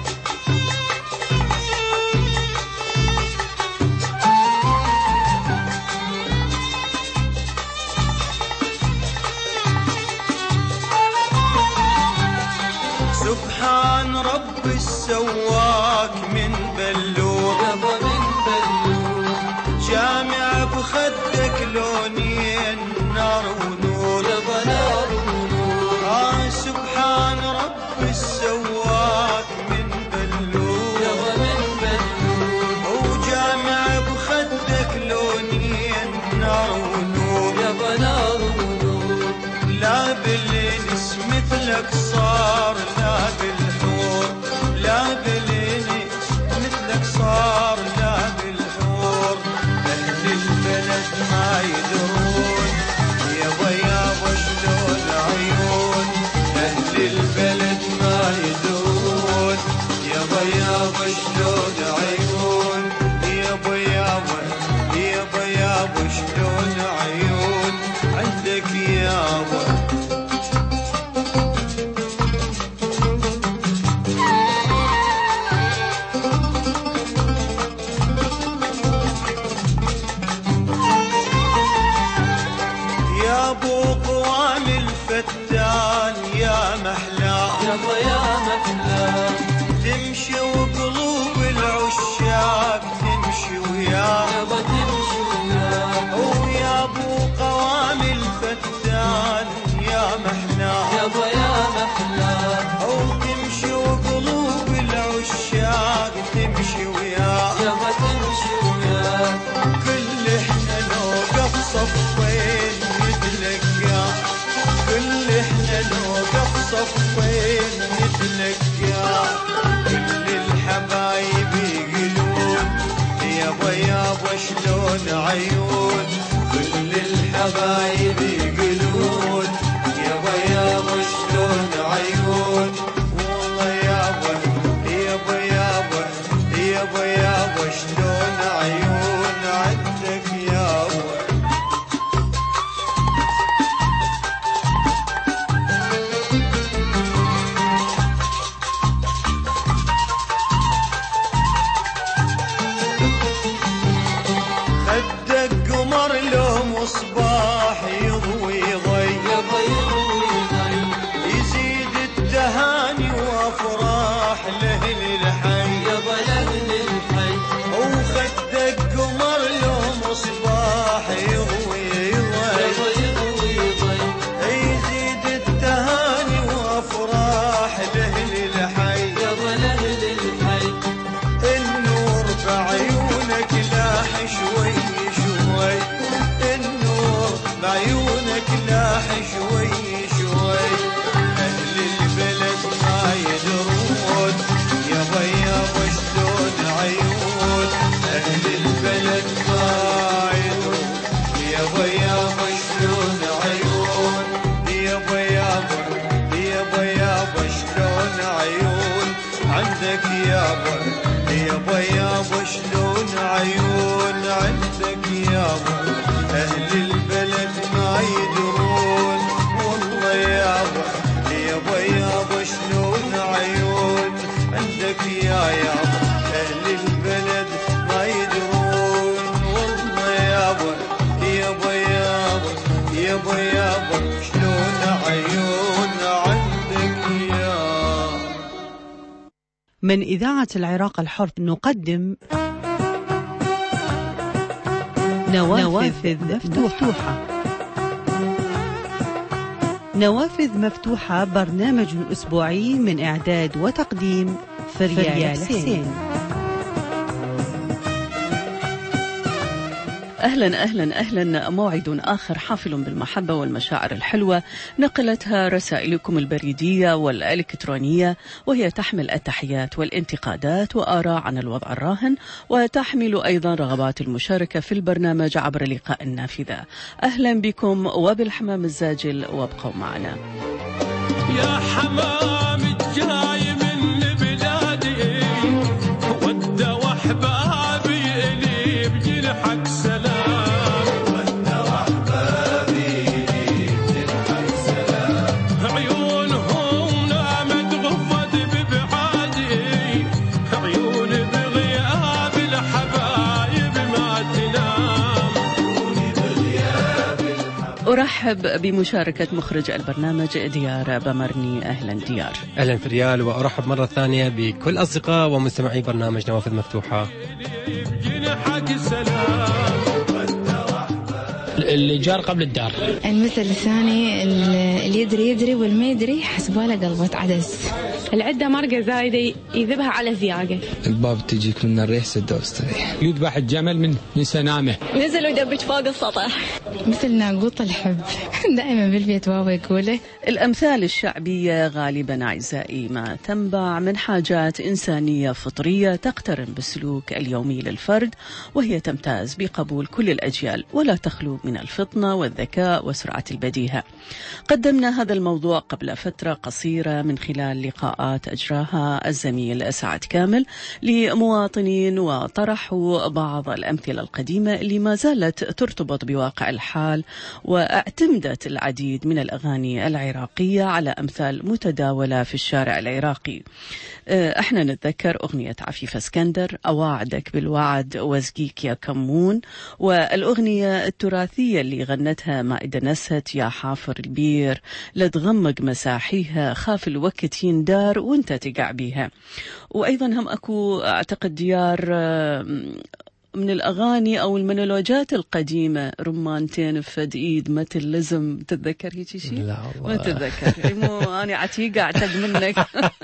سبحان رب السواك من بلوغ يابا من بلوغ جامع بخدك لونين نار ونور يابا نار ونور آه سبحان رب السواك من بلوغ يابا من بلوغ وجامع بخدك لونين نار ونور يابا نار ونور لا بالانس مثلك صار لا بالحور لا بالانس مثلك صار لا بالحور أهل البلد ما يدرون يابا يابا شلون عيون أهل البلد ما يدرون يابا يابا شلون عيون يابا يابا يابا يابا شلون عيون عندك يابا فتان يا محلى يابا يا محلى تمشي وقلوب العشاق تمشي وياه يابا تمشي وياه ويا ابو قوام الفتان يا محلى يابا يا محلى وتمشي وقلوب العشاق تمشي وياه يابا تمشي وياه كل احنا نوقف صفين نتلقى كل احنا نوقف صفين نتلقى كل الحبايب يقولون يابا يابا شلون عيون كل الحبايب يقولون يابا يابا شلون عيون والله يابا يابا يابا يابا يابا شلون عيون عندك يابا مصباح يضوي ضي يزيد التهاني وافراح لاهل الحي يابا لاهل الحي وخدك قمر له مصباح يضوي ضي يزيد التهاني وافراح لاهل الحي يابا لاهل الحي النور بعيونك لاح شوي شوي بعيونك لاح شوي شوي أهل البلد ما يدرون يابا يابا شلون عيون أهل البلد ما يدرون يابا يابا شلون عيون يابا يابا يابا يابا شلون عيون عندك يابا يابا يابا شلون عيون عندك يابا أهل البلد ما يدرون والله يابا يابا يابا شلون عيون عندك يا يابا أهل البلد يابا يابا شلون عيون عندك يا.
من إذاعة العراق الحر نقدم نوافذ, نوافذ مفتوحة. نوافذ مفتوحة برنامج أسبوعي من إعداد وتقديم فريال حسين. أهلا أهلا أهلا. موعد آخر حافل بالمحبة والمشاعر الحلوة نقلتها رسائلكم البريدية والإلكترونية، وهي تحمل التحيات والانتقادات وآراء عن الوضع الراهن، وتحمل أيضا رغبات المشاركة في البرنامج عبر لقاء النافذة. أهلا بكم وبالحمام الزاجل، وابقوا معنا.
يا حمام الجاي من بلادي ود وحبابي إلي بجنحك سلام.
أرحب بمشاركة مخرج البرنامج ديار بمرني. أهلا ديار.
أهلا فريال، وأرحب مرة ثانية بكل أصدقاء ومستمعي برنامج نوافذ مفتوحة.
اللي جار قبل الدار.
المثل الثاني اللي يدري يدري والما يدري حسباله قلبة عدس.
العدة مرقة زايدة يذبها على ثياقه.
الباب تجيك من الريح سد واستريح. يذبح الجمل من من سنامه.
نزل ويدبج فوق السطح.
مثل ناقوط الحب دائما بالبيت بابا يقوله.
الأمثال الشعبية غالبا أعزائي ما تنبع من حاجات إنسانية فطرية تقترن بالسلوك اليومي للفرد، وهي تمتاز بقبول كل الأجيال ولا تخلو من الفطنة والذكاء وسرعة البديهة. قدمنا هذا الموضوع قبل فترة قصيرة من خلال لقاءات أجراها الزميل سعد كامل لمواطنين، وطرحوا بعض الأمثلة القديمة اللي ما زالت ترتبط بواقع الحال، واعتمدت العديد من الأغاني العراقية على أمثال متداولة في الشارع العراقي. احنا نتذكر أغنية عفيفة اسكندر، أواعدك بالوعد وزقيك يا كمون، والأغنية التراثية اللي غنتها مائدة نسهت، يا حافر البير لا تغمق مساحيها خاف الوقت يندار وانت تقع بيها. وأيضا هم أكو أعتقد ديار من الأغاني أو المونولوجات القديمة، رمانتين فد إيد ما تلزم، تتذكر هيك شيء؟
لا
ما تتذكر. مو أنا عتيقة أعتقد منك.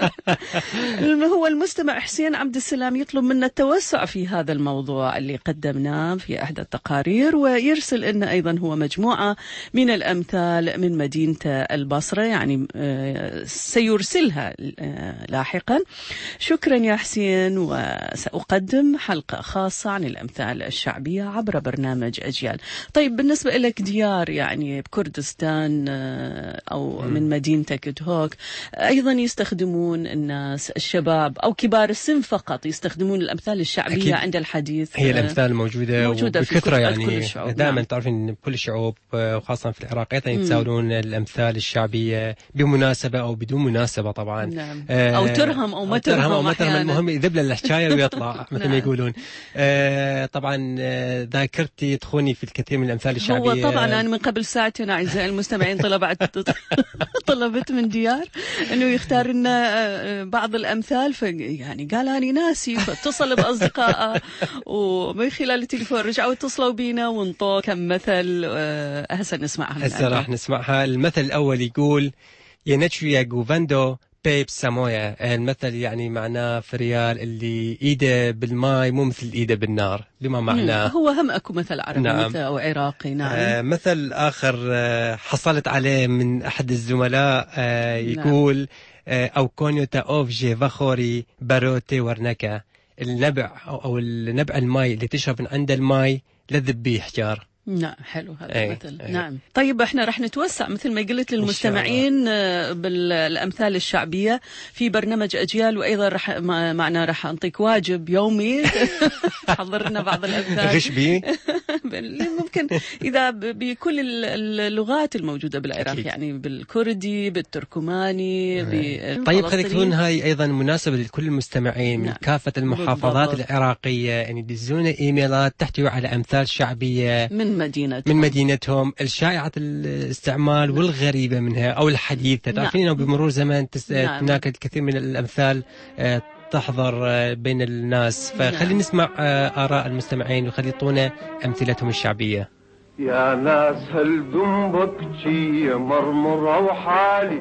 هو المستمع حسين عبد السلام يطلب منا التوسع في هذا الموضوع اللي قدمناه في إحدى التقارير، ويرسل لنا أيضا هو مجموعة من الأمثال من مدينة البصرة، يعني سيرسلها لاحقا. شكرا يا حسين، وسأقدم حلقة خاصة عن الأمثال الشعبية عبر برنامج أجيال. طيب بالنسبة لك ديار، يعني بكردستان أو من مدينتك دهوك أيضا يستخدمون الناس الشباب أو كبار السن فقط يستخدمون الأمثال الشعبية أكيد. عند الحديث
هي الأمثال موجودة, موجودة وبكثرة، يعني دائما
نعم.
تعرفين كل الشعوب وخاصة في العراق أيضا يتساوون الأمثال الشعبية بمناسبة أو بدون مناسبة طبعا.
نعم. أو ترهم أو ما ترهم,
أو ما ترهم المهم يذب له الحكاية ويطلع مثل ما يقولون. طبعا ذاكرتي تخوني في الكثير من الأمثال الشعبية.
هو طبعا أنا من قبل ساعتين أعزائي المستمعين طلبت طلبت من ديار أنه يختار لنا بعض الأمثال، يعني قال أنا ناسي، فاتصل بأصدقائه ومن خلال التليفون رجعوا اتصلوا بينا ونطوا كم مثل. هسه نسمعها.
هسه راح نسمعها. المثل الأول يقول ينتشو يا جوفاندو بيب سامويا. المثل يعني معناه فريال اللي ايده بالماء مو مثل ايده بالنار. بما معناه
هو هم اكو مثل عربي
نعم.
مثل او عراقي. نعم.
آه مثل اخر آه حصلت عليه من احد الزملاء آه يقول نعم. آه او كونيوتا اوف جي فخوري باروتي ورنكا. النبع او, أو النبع الماء اللي تشرب من عند الماء لذب به حجار.
نعم حلو هذا المثل. نعم. طيب احنا راح نتوسع مثل ما قلت للمستمعين بالامثال الشعبيه في برنامج اجيال، وايضا راح معنا راح انطيك واجب يومي حضرنا بعض الامثال.
غش بي
ممكن إذا بكل اللغات الموجودة بالعراق أكيد. يعني بالكردي بالتركماني
طيب خليك تكون هاي أيضا مناسبة لكل المستمعين من نعم. كافة المحافظات بالضبط. العراقية يعني يدزونا إيميلات تحتوي على أمثال شعبية
من مدينتهم
من مدينتهم الشائعة الاستعمال نعم. والغريبة منها أو الحديثة تعرفين نعم. أنه بمرور زمان نعم. هناك الكثير من الأمثال تحضر بين الناس فخلينا نعم. نسمع آراء المستمعين وخلي يعطونا أمثلتهم الشعبية.
يا ناس هل دنبكشي مرمرة وحالي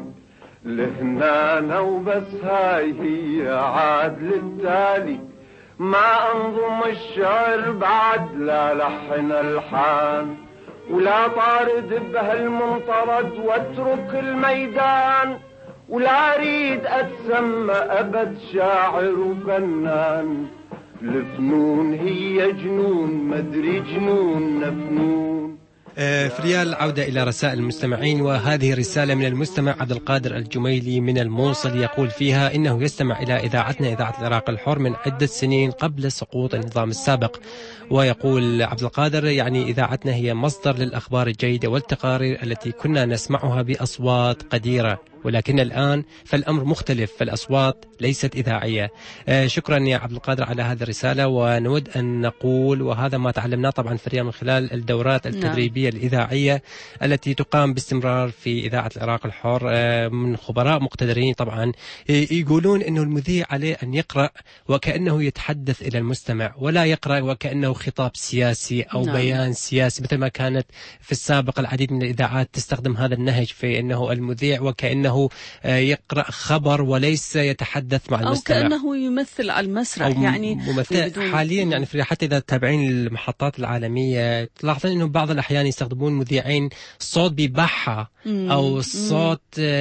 لهنا وبس هاي هي عاد للتالي ما أنظم الشعر بعد لا لحن الحان ولا طارد بهالمنطرد واترك الميدان ولا أريد أتسمى أبد شاعر وفنان الفنون هي جنون مدري جنون فنون.
فريال عودة إلى رسائل المستمعين وهذه رسالة من المستمع عبد القادر الجميلي من الموصل يقول فيها إنه يستمع إلى إذاعتنا إذاعة العراق الحر من عدة سنين قبل سقوط النظام السابق ويقول عبد القادر يعني إذاعتنا هي مصدر للأخبار الجيدة والتقارير التي كنا نسمعها بأصوات قديرة ولكن الآن فالأمر مختلف فالأصوات ليست إذاعية. آه شكرا يا عبد القادر على هذه الرسالة ونود أن نقول وهذا ما تعلمناه طبعا فريال من خلال الدورات التدريبية نعم. الإذاعية التي تقام باستمرار في إذاعة العراق الحر آه من خبراء مقتدرين طبعا يقولون أنه المذيع عليه أن يقرأ وكأنه يتحدث إلى المستمع ولا يقرأ وكأنه خطاب سياسي أو نعم. بيان سياسي مثل ما كانت في السابق العديد من الإذاعات تستخدم هذا النهج في أنه المذيع وكأنه يقرأ خبر وليس يتحدث مع المستمع
أو كأنه يمثل على المسرح يعني
ممثل حاليا يعني في حتى إذا تتابعين المحطات العالمية تلاحظين أنه بعض الأحيان يستخدمون مذيعين صوت ببحة أو الصوت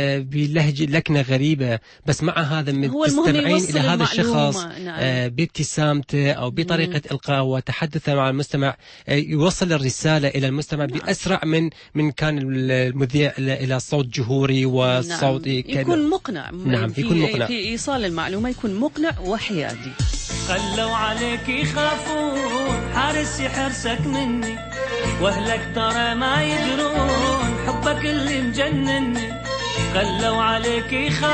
بلهجة لكنة غريبة بس مع هذا تستمعين إلى هذا الشخص نعم. بابتسامته أو بطريقة إلقاء وتحدثه مع المستمع يوصل الرسالة إلى المستمع نعم. بأسرع من من كان المذيع إلى صوت جهوري وصوت
نعم. يكون مقنع
نعم
في,
يكون مقنع
في إيصال المعلومة يكون مقنع وحيادي.
خلوا عليك يخافون حارس حرسك مني واهلك ترى ما يدرون حبك اللي مجنني خلوا عليك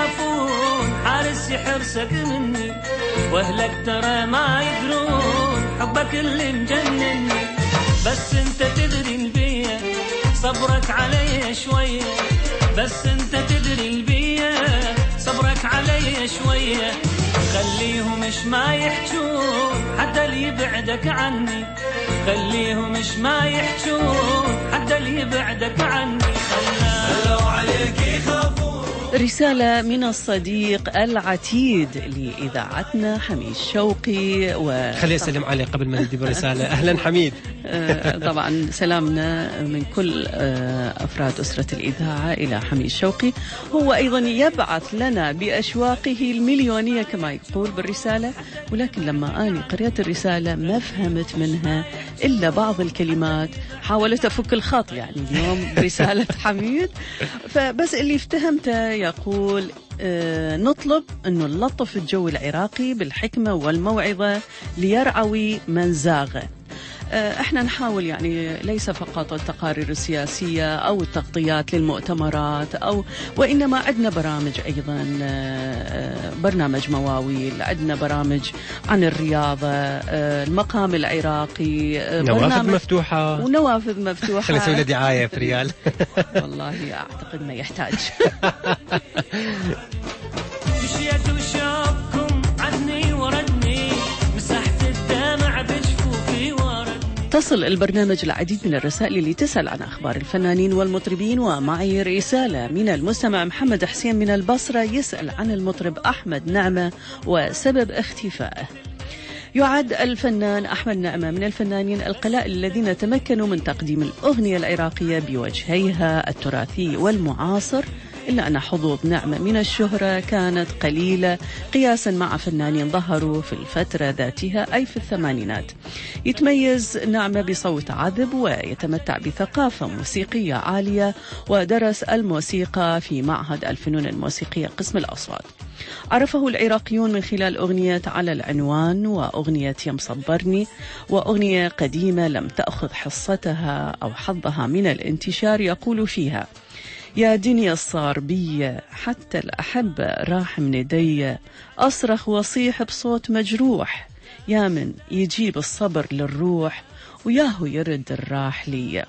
يخافون حارس حرسك مني واهلك ترى ما يدرون حبك اللي مجنني بس انت تدري بيا صبرك علي شويه بس انت تدري بيا صبرك علي شويه خليهم مش ما يحجون حتى اللي يبعدك عني خليهم مش ما يحجون حتى اللي يبعدك عني خلوا عليك يخافون.
رسالة من الصديق العتيد لإذاعتنا حميد شوقي و
خلي أسلم عليه قبل ما ندي برسالة. أهلا حميد.
طبعا سلامنا من كل أفراد أسرة الإذاعة إلى حميد شوقي هو أيضا يبعث لنا بأشواقه المليونية كما يقول بالرسالة ولكن لما أنا قرأت الرسالة ما فهمت منها إلا بعض الكلمات حاولت أفك الخط يعني اليوم برسالة حميد فبس اللي افتهمته يقول آه نطلب أنه نلطف الجو العراقي بالحكمة والموعظة ليرعوي من زاغ. احنا نحاول يعني ليس فقط التقارير السياسية أو التغطيات للمؤتمرات أو وإنما عندنا برامج أيضا برنامج مواويل عندنا برامج عن الرياضة المقام العراقي
نوافذ مفتوحة
ونوافذ مفتوحة
خلي نسوي له دعاية في ريال.
والله أعتقد ما يحتاج.
مشيت وشافكم عني وردني مسحت الدمع بجفوفي وردني.
تصل البرنامج العديد من الرسائل اللي تسأل عن أخبار الفنانين والمطربين ومعي رسالة من المستمع محمد حسين من البصرة يسأل عن المطرب أحمد نعمة وسبب اختفائه. يعد الفنان أحمد نعمة من الفنانين القلائل الذين تمكنوا من تقديم الأغنية العراقية بوجهيها التراثي والمعاصر إلا أن حظوظ نعمة من الشهرة كانت قليلة قياسا مع فنانين ظهروا في الفترة ذاتها أي في الثمانينات. يتميز نعمة بصوت عذب ويتمتع بثقافة موسيقية عالية ودرس الموسيقى في معهد الفنون الموسيقية قسم الأصوات. عرفه العراقيون من خلال أغنية على العنوان وأغنية يا مصبرني، وأغنية قديمة لم تأخذ حصتها أو حظها من الانتشار، يقول فيها: يا دنيا الصار بي حتى الأحبة راح من يدي، أصرخ وصيح بصوت مجروح، يا من يجيب الصبر للروح وياهو يرد الراح لي.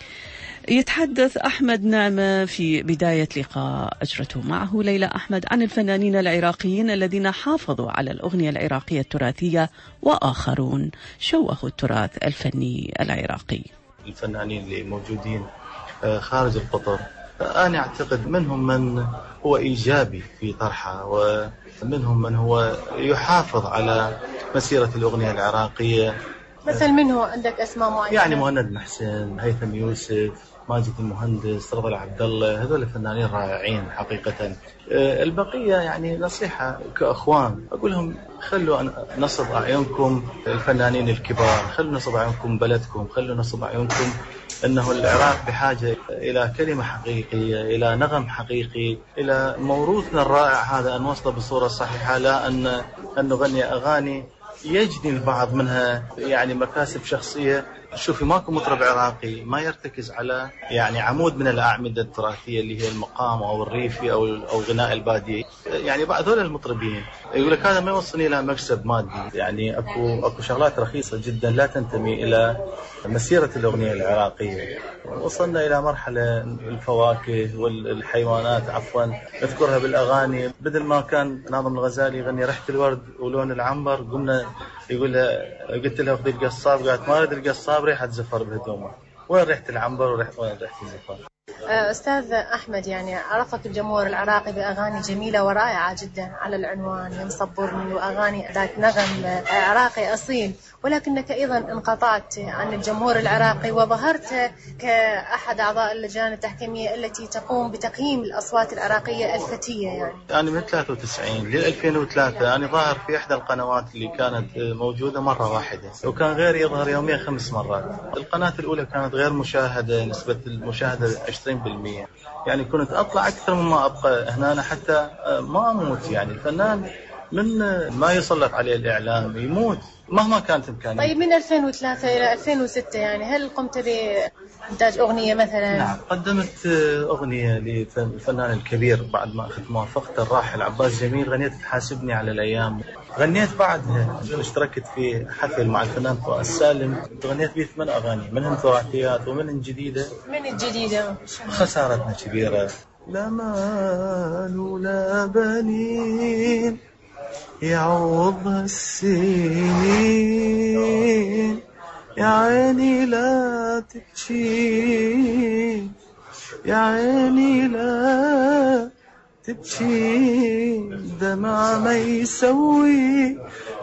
يتحدث أحمد نعمة في بداية لقاء أجرته معه ليلى أحمد عن الفنانين العراقيين الذين حافظوا على الأغنية العراقية التراثية وآخرون شوهوا التراث الفني العراقي.
الفنانين اللي موجودين خارج القطر أنا أعتقد منهم من هو إيجابي في طرحه، ومنهم من هو يحافظ على مسيرة الأغنية العراقية.
مثل منه عندك أسماء معينة؟
يعني مهند محسن، هيثم يوسف، ماجد المهندس، رضا العبد الله، هذول فنانين رائعين حقيقة. البقية يعني نصيحة كأخوان أقول لهم خلوا نصب أعينكم الفنانين الكبار، خلوا نصب أعينكم بلدكم، خلوا نصب أعينكم أنه العراق بحاجة إلى كلمة حقيقية، إلى نغم حقيقي، إلى موروثنا الرائع هذا أن نوصله بصورة صحيحة، لا أن أن نغني أغاني يجني البعض منها يعني مكاسب شخصية. شوفي ماكو مطرب عراقي ما يرتكز على يعني عمود من الأعمدة التراثية اللي هي المقام أو الريفي أو أو غناء البادية. يعني بعض هذول المطربين يقول لك هذا ما يوصلني إلى مكسب مادي. يعني أكو أكو شغلات رخيصة جدا لا تنتمي إلى مسيرة الأغنية العراقية. وصلنا إلى مرحلة الفواكه والحيوانات عفوا نذكرها بالأغاني، بدل ما كان ناظم الغزالي يغني ريحة الورد ولون العنبر قمنا يقول لها قلت لها خذي القصاب، قالت ما أريد القصاب ريحة زفر بهدومه. وين ريحة العنبر وين ريحة الزفر؟
أستاذ أحمد، يعني عرفك الجمهور العراقي بأغاني جميلة ورائعة جدا على العنوان يا مصبرني، وأغاني ذات نغم عراقي أصيل، ولكنك أيضا انقطعت عن الجمهور العراقي وظهرت كأحد أعضاء اللجان التحكيمية التي تقوم بتقييم الأصوات العراقية الفتية. يعني
أنا من ثلاثة وتسعين ل ألفين وثلاثة أنا ظاهر في إحدى القنوات اللي كانت موجودة مرة واحدة، وكان غيري يظهر يوميا خمس مرات. القناة الأولى كانت غير مشاهدة، نسبة المشاهدة عشرين بالمئة، يعني كنت أطلع أكثر مما أبقى هنا حتى ما أموت. يعني الفنان من ما يسلط عليه الإعلام يموت مهما كانت إمكانية.
طيب من ألفين وثلاثة إلى ألفين وستة يعني هل قمت بإنتاج أغنية مثلا؟
نعم، قدمت أغنية للفنان الكبير بعد ما أخذت موافقة الراحل عباس جميل، غنيت تحاسبني على الأيام. غنيت بعدها اشتركت في حفل مع الفنان فؤاد سالم، غنيت به ثمان أغاني منهم ثلاثيات ومن جديدة.
من الجديدة
خسارتنا كبيرة، لا مال ولا بنين يعوضها السنين، يا عيني لا تبكي، يا عيني لا تبكي، دمع ما يسوي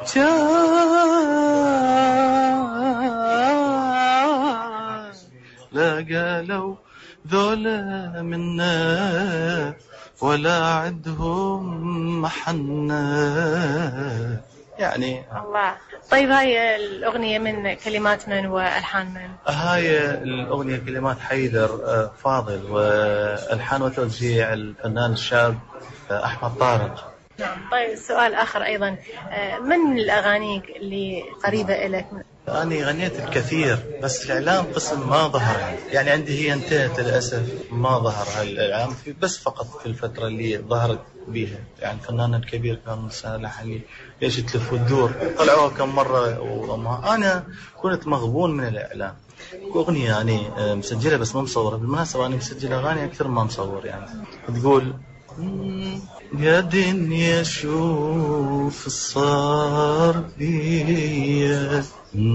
جاه، لا قالوا ذولا منا ولا عدهم محنا. يعني
الله. طيب هاي الأغنية من كلمات من وألحان من؟
هاي الأغنية كلمات حيدر فاضل وألحان وتوزيع الفنان الشاب أحمد طارق.
نعم. طيب سؤال آخر أيضا، من الأغاني اللي قريبة إليك؟
أنا غنيت الكثير بس الإعلام قسم ما ظهر، يعني عندي هي انتهت للأسف، ما ظهر هالإعلام بس فقط في الفترة اللي ظهرت بيها. يعني الفنان الكبير كان صالح علي ليش تلف وتدور طلعوها كم مرة، وما أنا كنت مغبون من الإعلام. أغنية يعني مسجلة بس ما مصورة، بالمناسبة أنا مسجل أغاني أكثر ما مصور. يعني تقول يا دنيا شوف الصار بيا،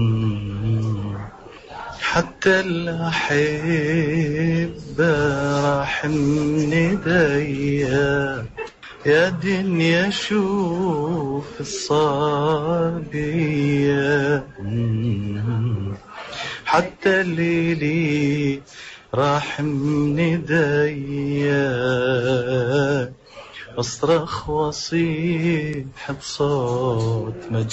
حتى الأحبة راح من ايديا، يا دنيا شوف الصار بيا، حتى الليلي راح من ايديا، أصرخ وأصيح بصوت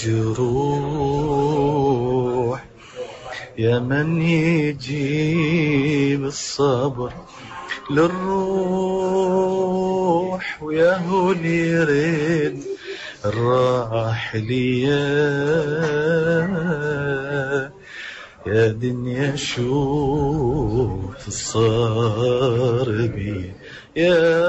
مجروح، يا من يجيب الصبر للروح وياهو يريد الراحلية يا دنيا شوف الصار بي يا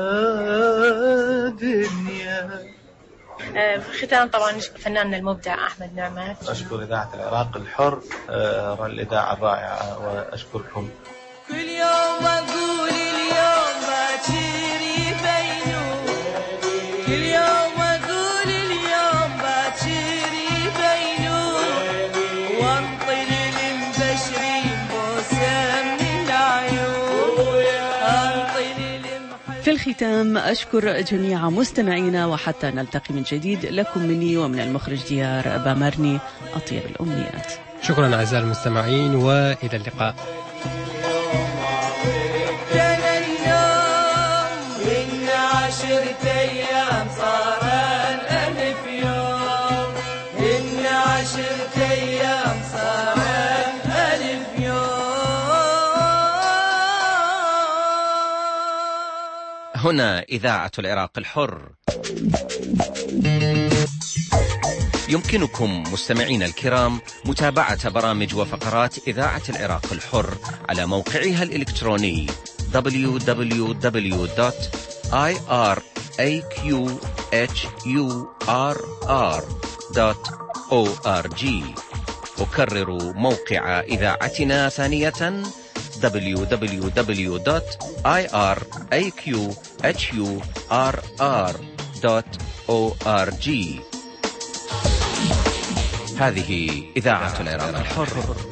دنيا.
ختام طبعا نشكر فناننا المبدع أحمد نعمة.
أشكر إذاعة العراق الحر الإذاعة الرائعة وأشكركم.
كل يوم أقول اليوم باكر بينو، كل يوم أقول اليوم باكر بينو، وانطل المبشرين بوسة من العيون، انطل.
في الختام أشكر جميع مستمعينا، وحتى نلتقي من جديد لكم مني ومن المخرج ديار بامرني أطيب الأمنيات.
شكرا أعزائي المستمعين وإلى اللقاء.
عشرة أيام صار الألف يوم، إن عشرة أيام صار الألف يوم.
هنا إذاعة العراق الحر. يمكنكم مستمعين الكرام متابعة برامج وفقرات إذاعة العراق الحر على موقعها الإلكتروني دبليو دبليو دبليو دوت آي آر إيه كيو إتش يو آر آر دوت أو آر جي. أكرر موقع إذاعتنا ثانية دبليو دبليو دبليو دوت آي آر إيه كيو إتش يو آر آر دوت أو آر جي. هذه إذاعة العراق الحر.